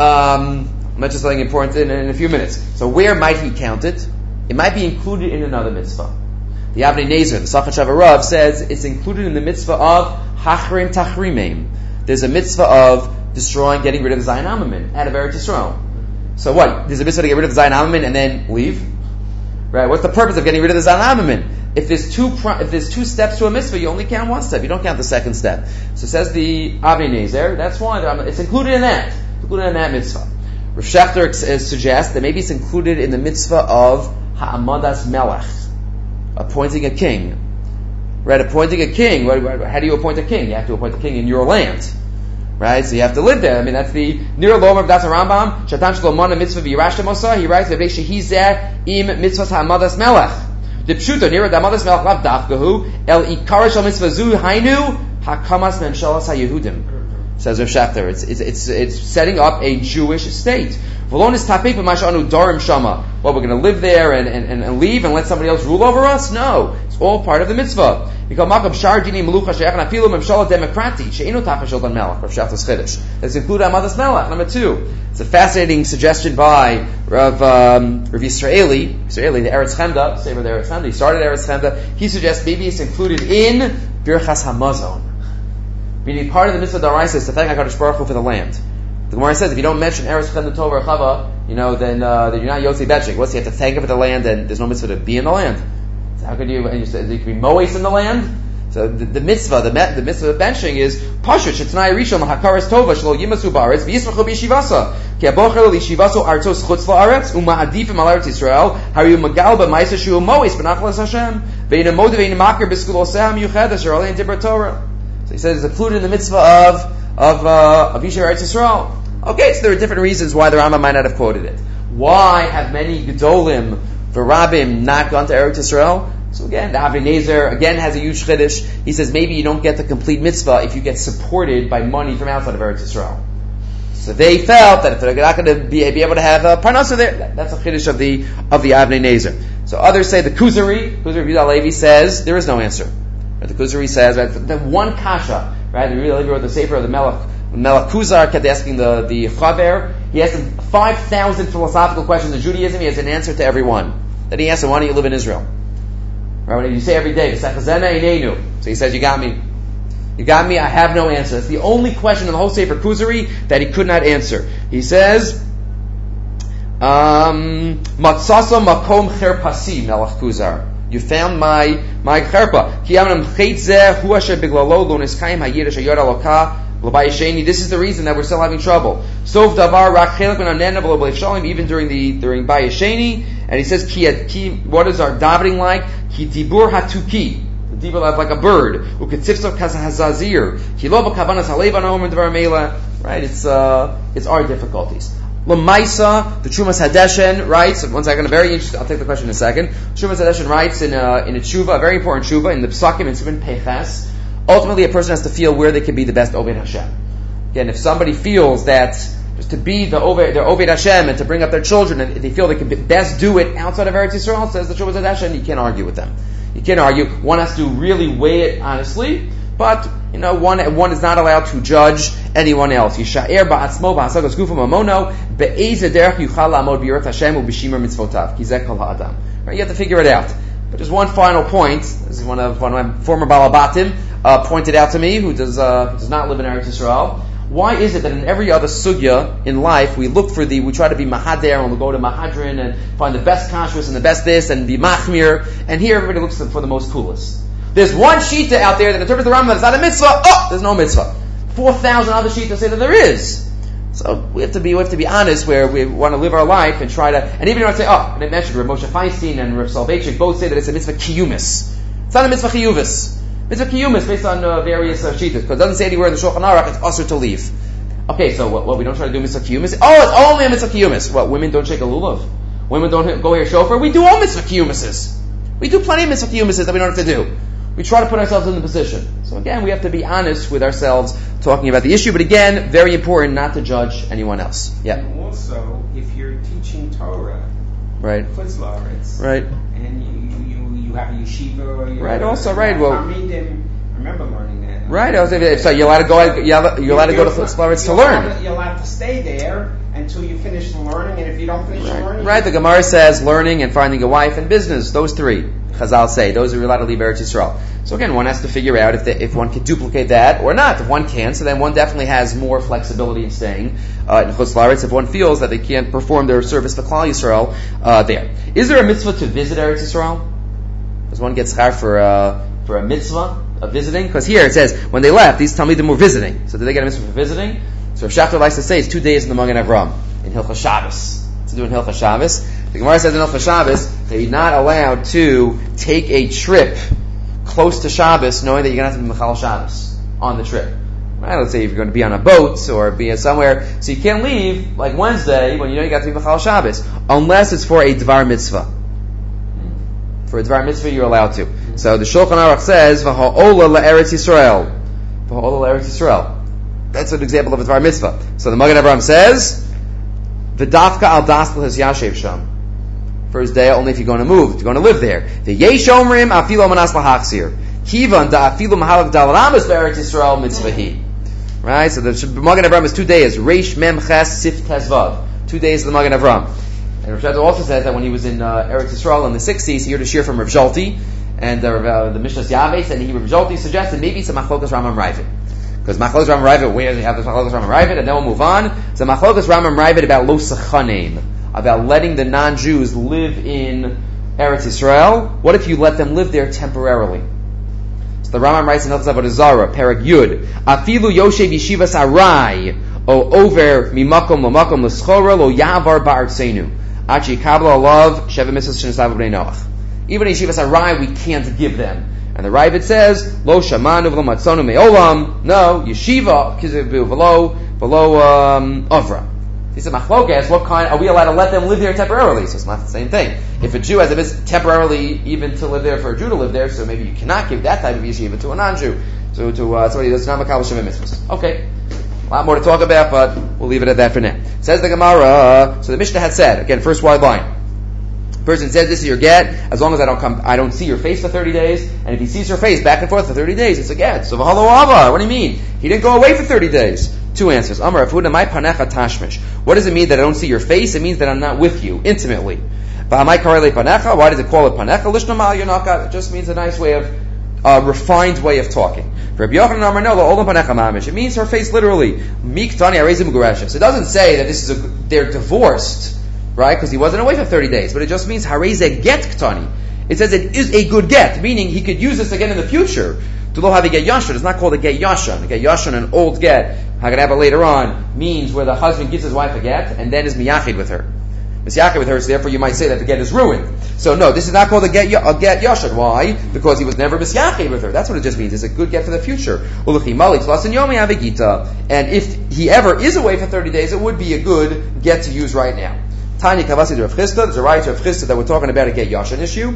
Um, I'm not just something important in, in a few minutes. So where might he count it? It might be included in another mitzvah. The Avnei Nezer, the Safat Shavarav, says it's included in the mitzvah of Hachrim Tachrimim. There's a mitzvah of destroying, getting rid of the Zayin Amamin out of Eretz Yisrael. So what? There's a mitzvah to get rid of the Zayin Amamin and then leave? Right? What's the purpose of getting rid of the Zayin Amamin? If there's two if there's two steps to a mitzvah, you only count one step. You don't count the second step. So says the Avnei Nezer, that's why it's included in that. It's included in that mitzvah. Rav Shechter suggests that maybe it's included in the mitzvah of Ha'amadas Melech, appointing a king. Right? Appointing a king. How do you appoint a king? You have to appoint a king in your land. Right? So you have to live there. I mean, that's the Nir Lomar B'das Rambam. Shatan Shlomana Mitzvah V'Yirashtem Osa. He writes, V'vei Shehizeh Im Mitzvahs Ha'amadas Melech. The Pshuto, Nir Ha'amadas Melech Lav Dafkahu El Ikar Shal Mitzvah Zu Hainu Hakamas Memshalas HaYehudim. Says Rav Shechter. It's, it's, it's, it's setting up a Jewish state. V'lonis Tapik V'Mashanu Darim Shama. Well, we're going to live there and, and, and leave and let somebody else rule over us? No. It's all part of the mitzvah. Mikol Makom Shar Dini Melucha She'echan Afilu Memshala Demokrati She'enu Tachas Shulchan Melech Rav Shachtas Chiddush. Let's include Amadas Melech. Number two, it's a fascinating suggestion by Rav um, Rav Yisraeli, Yisraeli, the Eretz Chemda, Sefer the Eretz Chemda. He started Eretz Chemda. He suggests maybe it's included in Birchas Hamazon, meaning part of the mitzvah d'oraisa is to thank HaKadosh Baruch Hu for the land. The Gemara says if you don't mention Eretz Chemda Tov Chava, you know, then uh, then you're not Yotzi Betchik. What's you have to thank him for the land, and there's no mitzvah to be in the land. So how could you? And you say you can be moes in the land. So the, the mitzvah, the, the mitzvah of benching is Pashut Shetnai Rishon Hakaras Tova Shlo Yimasu Baaretz V'Yismachu B'Yishivasa Ki Abocher L'Yishivaso Artos Chutz La'aretz U'Ma'adifim Al Eretz Yisrael Haru Magal B'Maisa Shu Mois B'Nachlas Hashem Ve'Ina Moda Ve'Ina Makar B'Skul Oseh Miyuched Asher Alei Dibra Torah. So he says it's included in the mitzvah of of uh, of Yisrael Eretz Yisrael. Okay, so there are different reasons why the Rambam might not have quoted it. Why have many Gedolim v'Rabim not gone to Eretz Yisrael? So again, the Avnei Nezer again has a huge chiddush. He says maybe you don't get the complete mitzvah if you get supported by money from outside of Eretz Yisrael. So they felt that if they're not going to be, be able to have a parnasa there, that's a chiddush of the of the Avnei Nezer. So others say the Kuzari, Kuzari Yehuda Levi says there is no answer. Right? The Kuzari says right, the one kasha, right? The Yehuda Levi wrote the Sefer of the Melech. Melech Kuzar kept asking the the Chaver. He asked him five thousand philosophical questions in Judaism. He has an answer to every one. Then he asked him, why don't you live in Israel? Right, when you say every day, so he says, you got me. You got me, I have no answer. That's the only question in the whole Sefer Kuzari that he could not answer. He says, Matzasa makom cherpasi, Melech Kuzar. You found my, my cherpa. This is the reason that we're still having trouble. Sov davar rak chelik ben anena v'lo b'leif even during the during Bayesheni, and he says ki ki. What is our davening like? Ki dibur hatuki, the dibur like a bird. Uketzifsav kazahazazir. Ki lo b'kavanas halevan omer dvar meila. Right? It's uh, it's our difficulties. Lamaisa, the Trumas Hadeshen writes. One second, a very interesting. I'll take the question in a second. Trumas Hadeshen writes in a, in a tshuva, a very important tshuva in the Psakim in Siman Peches. Ultimately, a person has to feel where they can be the best Oved Hashem. Again, if somebody feels that just to be the Oved, their Oved Hashem and to bring up their children, and they feel they can best do it outside of Eretz Yisrael, says the Trumas Hadeshen, you can't argue with them. You can't argue. One has to really weigh it honestly, but you know, one one is not allowed to judge anyone else. Yishaer ba'atzmo ba'asagos gufa mamono be'eze derech yuchal la'amod b'yirat Hashem u'b'shimar mitzvotav kizeh kol ha'adam. Right, you have to figure it out. But just one final point. This is one of one of my former balabatim uh, pointed out to me, who does uh, who does not live in Eretz Yisrael. Why is it that in every other sugya in life we look for the, we try to be mahader and we go to mahadrin and find the best kashrus and the best this and be machmir, and here everybody looks for the most coolest. There's one shita out there that interprets the Rambam that it's not a mitzvah. Oh, there's no mitzvah. Four thousand other shitas say that there is. So we have to be we have to be honest where we want to live our life and try to. And even if I say, oh, and I mentioned Rav Moshe Feinstein and Rav Soloveitchik both say that it's a mitzvah kiyumis. It's not a mitzvah chiyuvis. Mitzvah kiyumis based on uh, various uh, shitas, because it doesn't say anywhere in the Shulchan Aruch it's usher to leave. Okay, so what? What we don't try to do mitzvah kiyumis? Oh, it's only a mitzvah kiyumis. What? Women don't shake a lulav. Women don't go hear shofar. We do all mitzvah kiyumises. We do plenty of mitzvah kiyumises that we don't have to do. We try to put ourselves in the position. So again, we have to be honest with ourselves talking about the issue. But again, very important not to judge anyone else. Yeah. And also, if you're teaching Torah, right, right, and you you, you have a yeshiva, or you right, have, also right. Well, I remember learning that. Right. I was, so you're allowed to go. You're allowed, you're allowed to go to Chutz La'aretz to learn. You're allowed to stay there until you finish the learning, and if you don't finish right. the learning, right. The Gemara says learning and finding a wife and business. Those three. Chazal say those are allowed to leave Eretz Yisrael. So again, one has to figure out if they, if one can duplicate that or not. If one can, so then one definitely has more flexibility in staying uh, in Chutz La'aretz if one feels that they can't perform their service to Klal Yisrael uh, there. Is there a mitzvah to visit Eretz Yisrael? Does one get schar for uh, for a mitzvah of visiting? Because here it says when they left, these Talmidim were visiting. So did they get a mitzvah for visiting? So Rav Schachter likes to say it's two days in the Magen Avram in Hilchos Shabbos. To do in Hilchos Shabbos. The Gemara says in Hilchos Shabbos that you're not allowed to take a trip close to Shabbos knowing that you're going to have to be Mechal Shabbos on the trip. Right? Let's say if you're going to be on a boat or be somewhere, so you can't leave like Wednesday when you know you got to be Mechal Shabbos unless it's for a Dvar Mitzvah. For a Dvar Mitzvah you're allowed to. So the Shulchan Aruch says V'ha'ola la'eretz Yisrael. V'ha'ola la'eretz Yisrael. That's an example of a Dvar Mitzvah. So the Magen Avram says V'dafka al dasl has yashev sham. First day only if you're going to move, if you're going to live there. The yesh omrim afilo manas lahachzir. Kivan da afilu mahalav dal ramas be'eretz Yisrael mitzvahi. Right? So the Magen Avraham is two days. Reish Mem Ches Sif Tezvav. Two days of the Magen Avraham. And Rav Shlomo also says that when he was in uh, Eretz Yisrael in the sixties, he heard a shir from Rav Zolti and uh, uh, the Mishnah Yaves, and he Rav Zolti suggested maybe it's a Machlokas Rambam Ravid. Because Machlokas Rambam Ravid, where do you have this Machlokas Rambam Ravid? And then we'll move on. It's a Machlokas Rambam Ravid about Lo Sachanim, about letting the non-Jews live in Eretz Yisrael. What if you let them live there temporarily? So the Rambam writes in Hilchos Avodah Zarah, Perek Yud, Afilu Yoshev Yeshivas Arai, O over mimakom lamakom l'schora lo yavar ba'artzenu. Achi kabla alav sheva mitzvahs shenasav b'nei Noach. Even yeshivas arai we can't give them. And the Ravid says, Lo shamanu v'lo matzonu me'olam. No, yeshiva kizivu v'lo v'lo um, avra. He said, machlokas, what kind, are we allowed to let them live there temporarily? So it's not the same thing. If a Jew has a business temporarily even to live there for a Jew to live there, so maybe you cannot give that type of yeshiva to a non-Jew. So to uh, somebody who does not makabel sheva mitzvahs. Okay. A lot more to talk about, but we'll leave it at that for now. Says the Gemara. So the Mishnah had said, again, first wide line. The person says, "This is your get. As long as I don't come, I don't see your face for thirty days. And if he sees her face back and forth for thirty days, it's a get." So v'halo ava. What do you mean? He didn't go away for thirty days. Two answers. Amar Afuda, my panecha tashmish. What does it mean that I don't see your face? It means that I'm not with you intimately. V'amai karele panecha. Why does it call it panecha? Lishnamal yonaka. It just means a nice way of, a refined way of talking. Rabbi Yochanan Amar no, lo olam panecha mamish. It means her face literally. Miktani arezim gureshes. It doesn't say that this is a, they're divorced, right? Because he wasn't away for thirty days. But it just means hareze get ktani. It says it is a good get, meaning he could use this again in the future. To lo have a get yashan. It's not called a get yashan. A get yashan, an old get, hagadaba later on, means where the husband gives his wife a get and then is miyachid with her. Misyachid with her, so therefore you might say that the get is ruined. So no, this is not called a get, a get yashad. Why? Because he was never misyachid with her. That's what it just means. It's a good get for the future. And if he ever is away for thirty days, it would be a good get to use right now. Tanya Kavasi de Rav Chisda, there's a right to Rav Chisda that we're talking about a get yashan issue.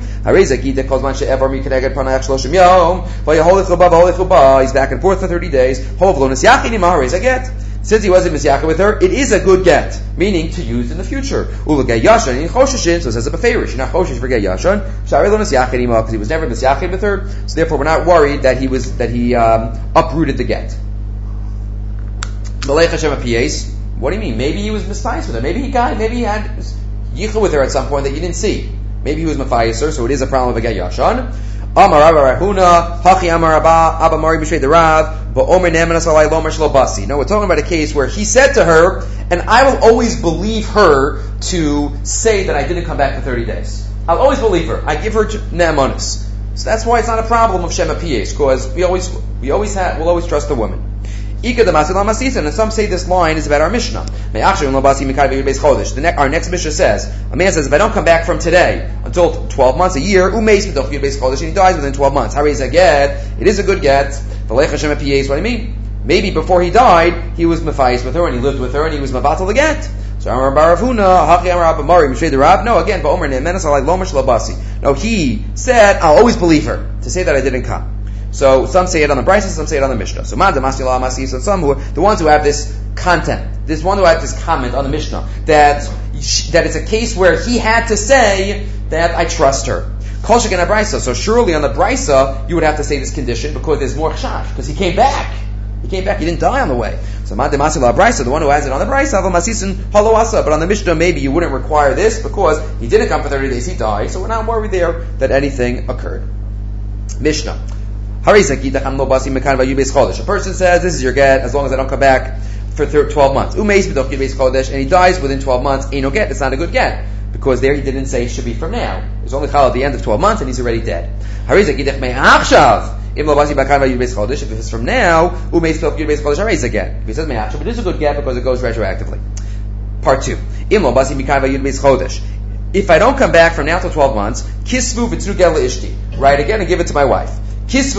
He's back and forth for thirty days. Since he wasn't misyachid with her, it is a good get, meaning to use in the future. Ula get yashan in chosheshin, so it says a beferish. You're not choshesh for get yashan. Shari lo misyachid ima, because he was never misyachid with her. So therefore, we're not worried that he was that he um, uprooted the get. Malech Hashem apiyes. What do you mean? Maybe he was mistying with her. Maybe he got. Maybe he had yichud with her at some point that you didn't see. Maybe he was mafayis her, so it is a problem of a get yashan. Amar Rabba Rahuna, Hachi Amar Abba, Abba Mari B'Shrei the Rav, Ba'omer Ne'emanas Alai Lomer Shlo Basi. No, we're talking about a case where he said to her, and I will always believe her to say that I didn't come back for thirty days. I'll always believe her. I give her Ne'emanas. So that's why it's not a problem of Shema Piyes, because we always, we always have, we'll always trust the woman. And some say this line is about our Mishnah. The ne- our next Mishnah says, a man says, if I don't come back from today until twelve months, a year, and he dies within twelve months. It is a good get. What do you mean? Maybe before he died, he was mafayis with her, and he lived with her, and he was mavatal the get. So Amar Baravuna, Haki Amar Abba Mari, Mishrei the Rab. No, again, Ba'omer Ne'emanas Alai Lomer Shlo Basi. No, he said, I'll always believe her to say that I didn't come. So some say it on the Brisa, some say it on the Mishnah. So man Masila Masi, so some who the ones who have this content, this one who have this comment on the Mishnah that that it's a case where he had to say that I trust her. Kol shekin a Brisa. So surely on the Brisa you would have to say this condition because there's more chash because he came back. He came back. He didn't die on the way. So man Masila Brisa, the one who has it on the Brisa, Masisin Haloasa. But on the Mishnah maybe you wouldn't require this because he didn't come for thirty days. He died. So we're not worried there that anything occurred. Mishnah. A person says, this is your get, as long as I don't come back for twelve months. And he dies within twelve months, ain't no get, it's not a good get. Because there he didn't say it should be from now. It's only chal at the end of twelve months and he's already dead. If it's from now, if he says me'achshav, it is a good get because it goes retroactively. Part two. If I don't come back from now till twelve months, kisvu v'tznu gel ishti. Write again and give it to my wife. If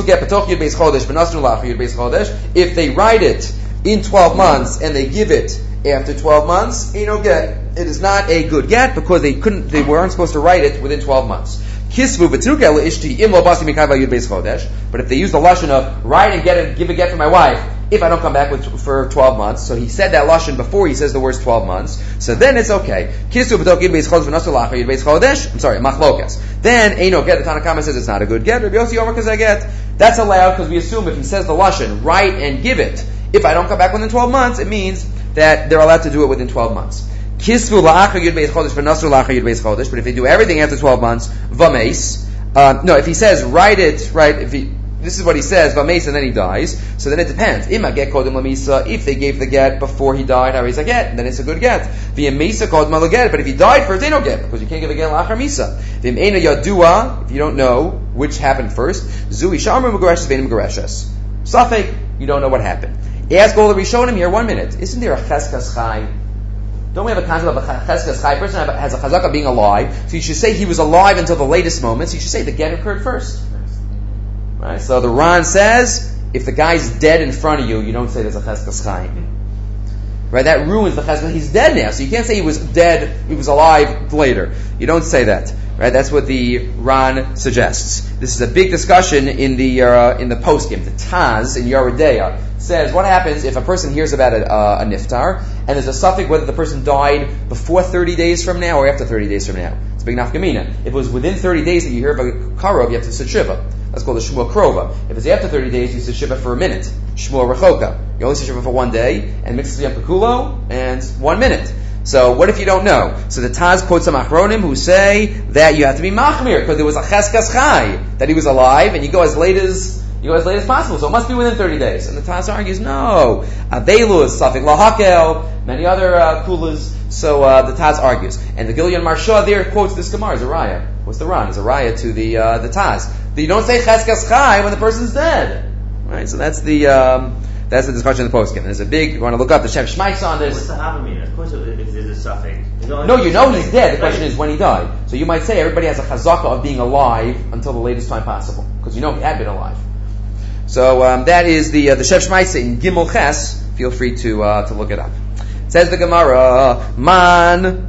they write it in twelve months and they give it after twelve months, you know, get it is not a good get because they couldn't, they weren't supposed to write it within twelve months. But if they use the lashon of write and get it, give a get for my wife if I don't come back with, for twelve months. So he said that lashon before he says the words twelve months. So then it's okay. Kisu b'tok yid beis chodesh v'nasu lacha yid beis chodesh. I'm sorry, machlokas. Then eino get. The Tanakama says it's not a good get. Rabbi Yossi Omer kazeh get. That's allowed because we assume if he says the lashon, write and give it. If I don't come back within twelve months, it means that they're allowed to do it within twelve months. Kisvu la'achar yud beis chodesh v'nasu la'achar yud beis chodesh. But if they do everything after twelve months, v'meis. Uh, no, if he says write it, right? If he This is what he says, v'meis, and then he dies. So then it depends. Ima get kodem lamisa. If they gave the get before he died, how is a get? Then it's a good get. V'im misa kodem get. But if he died first, they don't get because you can't give a get lachar misa. V'im ena yadua. If you don't know which happened first, zui shamru megareshes v'enim megareshes. Safek, you don't know what happened. Ask all the Rishonim here. One minute. Isn't there a cheskas chai? Don't we have a concept of a cheskas chai? Person has a chazaka being alive, so you should say he was alive until the latest moment. So you should say the get occurred first. Right, so the Ran says, if the guy's dead in front of you, you don't say there's a cheskas chaim. Right, that ruins the cheskas. He's dead now, so you can't say he was dead, he was alive later. You don't say that. Right, that's what the Ran suggests. This is a big discussion in the uh, in the poskim. The Taz in Yeridea says, what happens if a person hears about a, uh, a niftar, and there's a suffix whether the person died before thirty days from now or after thirty days from now. It's a big nafkamina. If it was within thirty days that you hear of a karov, you have to sit shiva. That's called a Shmuel Krova. If it's after thirty days, you sit Shiva for a minute. Shmuel Rechoka. You only sit Shiva for one day, and mixes Yom Pekulo, and one minute. So, what if you don't know? So the Taz quotes some Achronim who say that you have to be Machmir, because there was a Cheskas Chai, that he was alive, and you go as late as, you go as late as possible, so it must be within thirty days. And the Taz argues, no. Avelu is Safik Lahakel, many other uh, kulas. So uh, the Taz argues. And the Gilyon Marsha there quotes this Gemara as a raya. What's the Ran? It's a raya to the uh, the Taz. You don't say Cheskas Chai when the person's dead. Right? So that's the um, that's the discussion in the postscript. There's a big, you want to look up the Shem Shmaiks on this. What's the Havamina? Of course it is a suffix. No, you know he's dead. The question is when he died. So you might say everybody has a chazaka of being alive until the latest time possible. Because you know he had been alive. So um, that is the uh, the Shem Shmaiks in Gimel Ches. Feel free to uh, to look it up. It says the Gemara, Man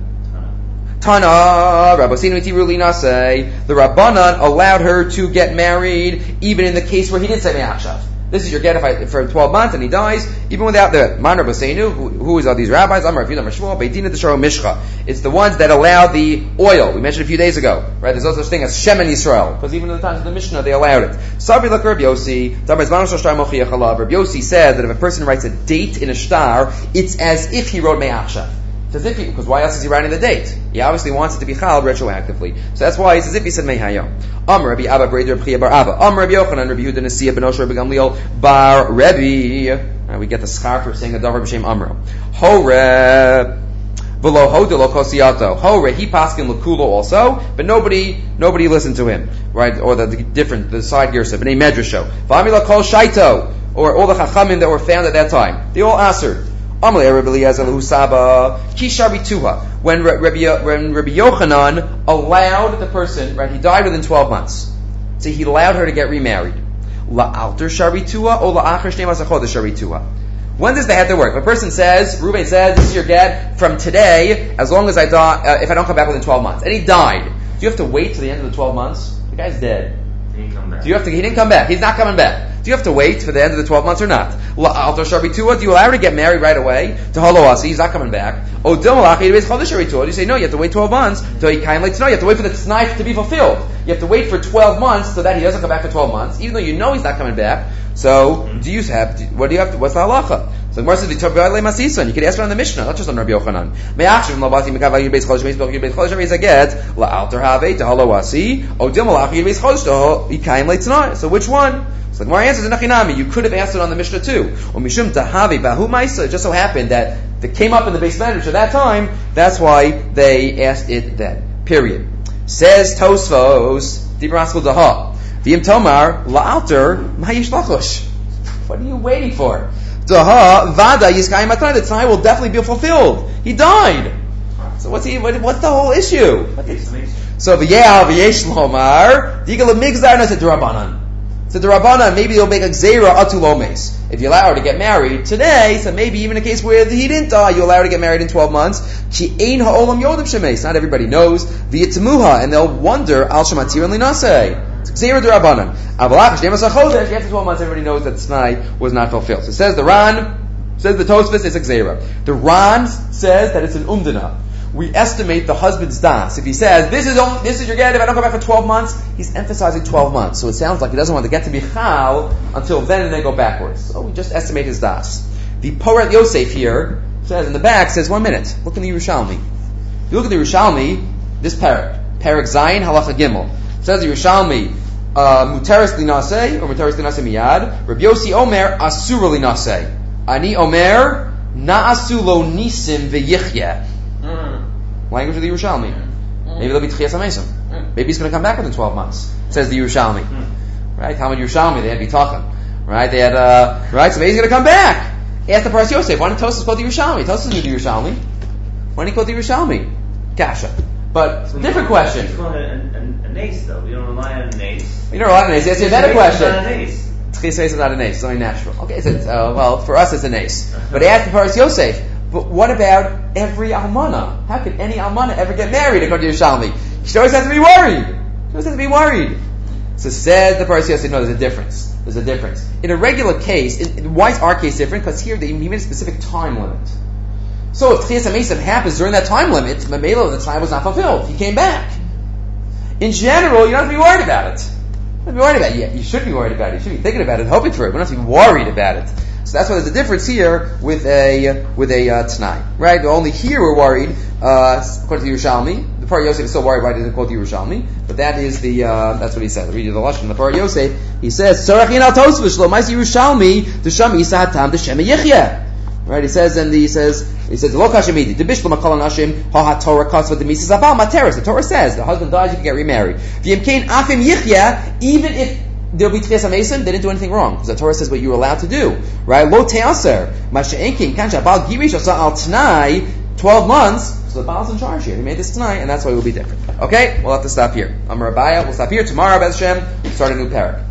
Tana, Rabbosinu Itiru Linaseh, the Rabbanan allowed her to get married even in the case where he didn't say Me'achshav. This is your get if I, for twelve months and he dies, even without the Man Rabbosinu, who, who is are these rabbis? Amar Rav Yehuda Amar Shmuel, Beitina D'Sharo Mishcha. It's the ones that allow the oil. We mentioned a few days ago, right? There's no such thing as Shemen Yisrael, because even in the times of the Mishnah they allowed it. Sabri Lak Rabbi Yossi, Rabbi Yossi said that if a person writes a date in a shtar, it's as if he wrote Me'achshav. It's as if he, because why else is he writing the date? He obviously wants it to be chal retroactively. So that's why it's as if he said Mehayom. Amr Rabbi Abba Breder B'chia Bar Abba. Amr Rabbi Yochanan Rabbi Yehuda Nesiya Ben Osher Rabbi Gamliel Bar Rebbe. Right, we get the schar for saying a davar b'shem Amro. Hore V'lo Hodelo Kosiyato. Hore he paskin l'kulo also, but nobody nobody listened to him. Right, or the, the different the side girsa b'nei Medrasho. V'amila Kol Shaito, or all the chachamim that were found at that time. They all answered. When Rabbi, when Rabbi Yochanan allowed the person, right, he died within twelve months. So he allowed her to get remarried. La'alter sharitua or la'acher shnei masachodesh sharitua. When does the have to work? If a person says, Reuben says, this is your get from today, as long as I die, uh, if I don't come back within twelve months. And he died. Do you have to wait till the end of the twelve months? The guy's dead. He didn't come back. Do you have to, he didn't come back. He's not coming back. Do you have to wait for the end of the twelve months or not? La'alter sharitua, do you allow her to get married right away? To haloasi, he's not coming back. O dilmalach, do you say, no, you have to wait twelve months till he kindly, no, you have to wait for the tznai to be fulfilled. You have to wait for twelve months so that he doesn't come back for twelve months, even though you know he's not coming back. So, do you have, what do you have to, what's the halacha? So the Gemara says, you could ask her on the Mishnah, not just on Rabbi Yochanan. So which one? So the Gemara answers in Nachinami, you could have asked it on the Mishnah too. It just so happened that it came up in the base medrash at that time, that's why they asked it then. Period. Says Tosfos, Dibraskal Daha. V'im Tomar, La'alter, Ma'yish Lachosh. What are you waiting for? Daha, Vada, Yizkayim Matana, the time will definitely be fulfilled. He died. So what's he, what, what's the whole issue? So V'yeh, V'yesh Lomar, Digal Migzar, Naset Rabbanan. So the Rabbanan, maybe they'll make a Gzeira Atulomes. If you allow her to get married today, so maybe even a case where he didn't die, you allow her to get married in twelve months. Ki ein ha'olam yodim shemeis. Not everybody knows. V'yitzamuha, and they'll wonder, al shematir and linaseh. It's a Zera D'Rabbanan. Avalach Shnei Chodesh. After twelve months, everybody knows that T'nai was not fulfilled. So it says the Ran, says the Tosfos, it's a Gzeira. The Ran says that it's an Umdana. We estimate the husband's das. If he says, this is only, this is your get, if I don't go back for twelve months, he's emphasizing twelve months. So it sounds like he doesn't want to get to Michal until then and then go backwards. So we just estimate his das. The Porat Yosef here says in the back, says, one minute, look in the Yerushalmi. If you look at the Yerushalmi, this parak, parak Zayin Halacha Gimel, it says the Yerushalmi, Muteris Linaseh, or Muteris Linaseh Miyad, Rabbi Yossi Omer, Asura Linaseh. Ani Omer, Na'asu lo nisim ve'yichye. Language of the Yerushalmi. Maybe there'll be Tchias HaMesim. Maybe he's going to come back within twelve months. Says the Yerushalmi. Right? Talmud Yerushalmi, they had Bitachon. Right? They had, uh, right? So maybe he's going to come back. Ask the Paras Yosef, why didn't Tosfos quote the Yerushalmi? Tosfos knew the Yerushalmi. Why didn't he quote the Yerushalmi? Kasha. But, so different question. It's called a, a, a nace, though. We don't rely on a nace. You don't rely on a nace. That's a better question. It's not a nace. Tchias HaMesim is not a nace. It's only natural. Okay, so it's, uh, well, for us it's a nace. But ask the Paras Yosef, but what about every almana? How could any almana ever get married according to Yerushalmi? She always has to be worried. She always has to be worried. So said the Paras Yosef, no, there's a difference. There's a difference. In a regular case, in, why is our case different? Because here they, he made a specific time limit. So if Tchias HaMesim happens during that time limit, Mamela, the time was not fulfilled. He came back. In general, you don't have to be worried about it. You don't have to be worried about it. Yeah, you should be worried about it. You should be thinking about it, hoping for it. We don't have to be worried about it. So that's why there's a difference here with a with a uh, T'nai, right? Only here we're worried, uh, according to Yerushalmi. The Par Yosef is still worried why he didn't quote the Yerushalmi, but that is the uh, that's what he says. Read you the lashon. The Par Yosef, he says, "Sarachin al Tosfos lo ma'is Yerushalmi the sham isa hatam the shem yichya." Right? He says, and he says, he says, "Lo kashemidi the bishlo makol anashim ha ha Torah kasva the misas abal materis." The Torah says the husband dies, you can get remarried. V'yimkein afim yichya, even if there'll be Tchias HaMesim, they didn't do anything wrong, because the Torah says what you were allowed to do. Right? Lo te'aser, masha'enkin, kancha, bal girish, asa al t'nai, twelve months, so the Baal's in charge here. He made this tonight, and that's why it will be different. Okay? We'll have to stop here. I'm Rabbiah, we'll stop here. Tomorrow, B'ez Hashem, we'll start a new parak.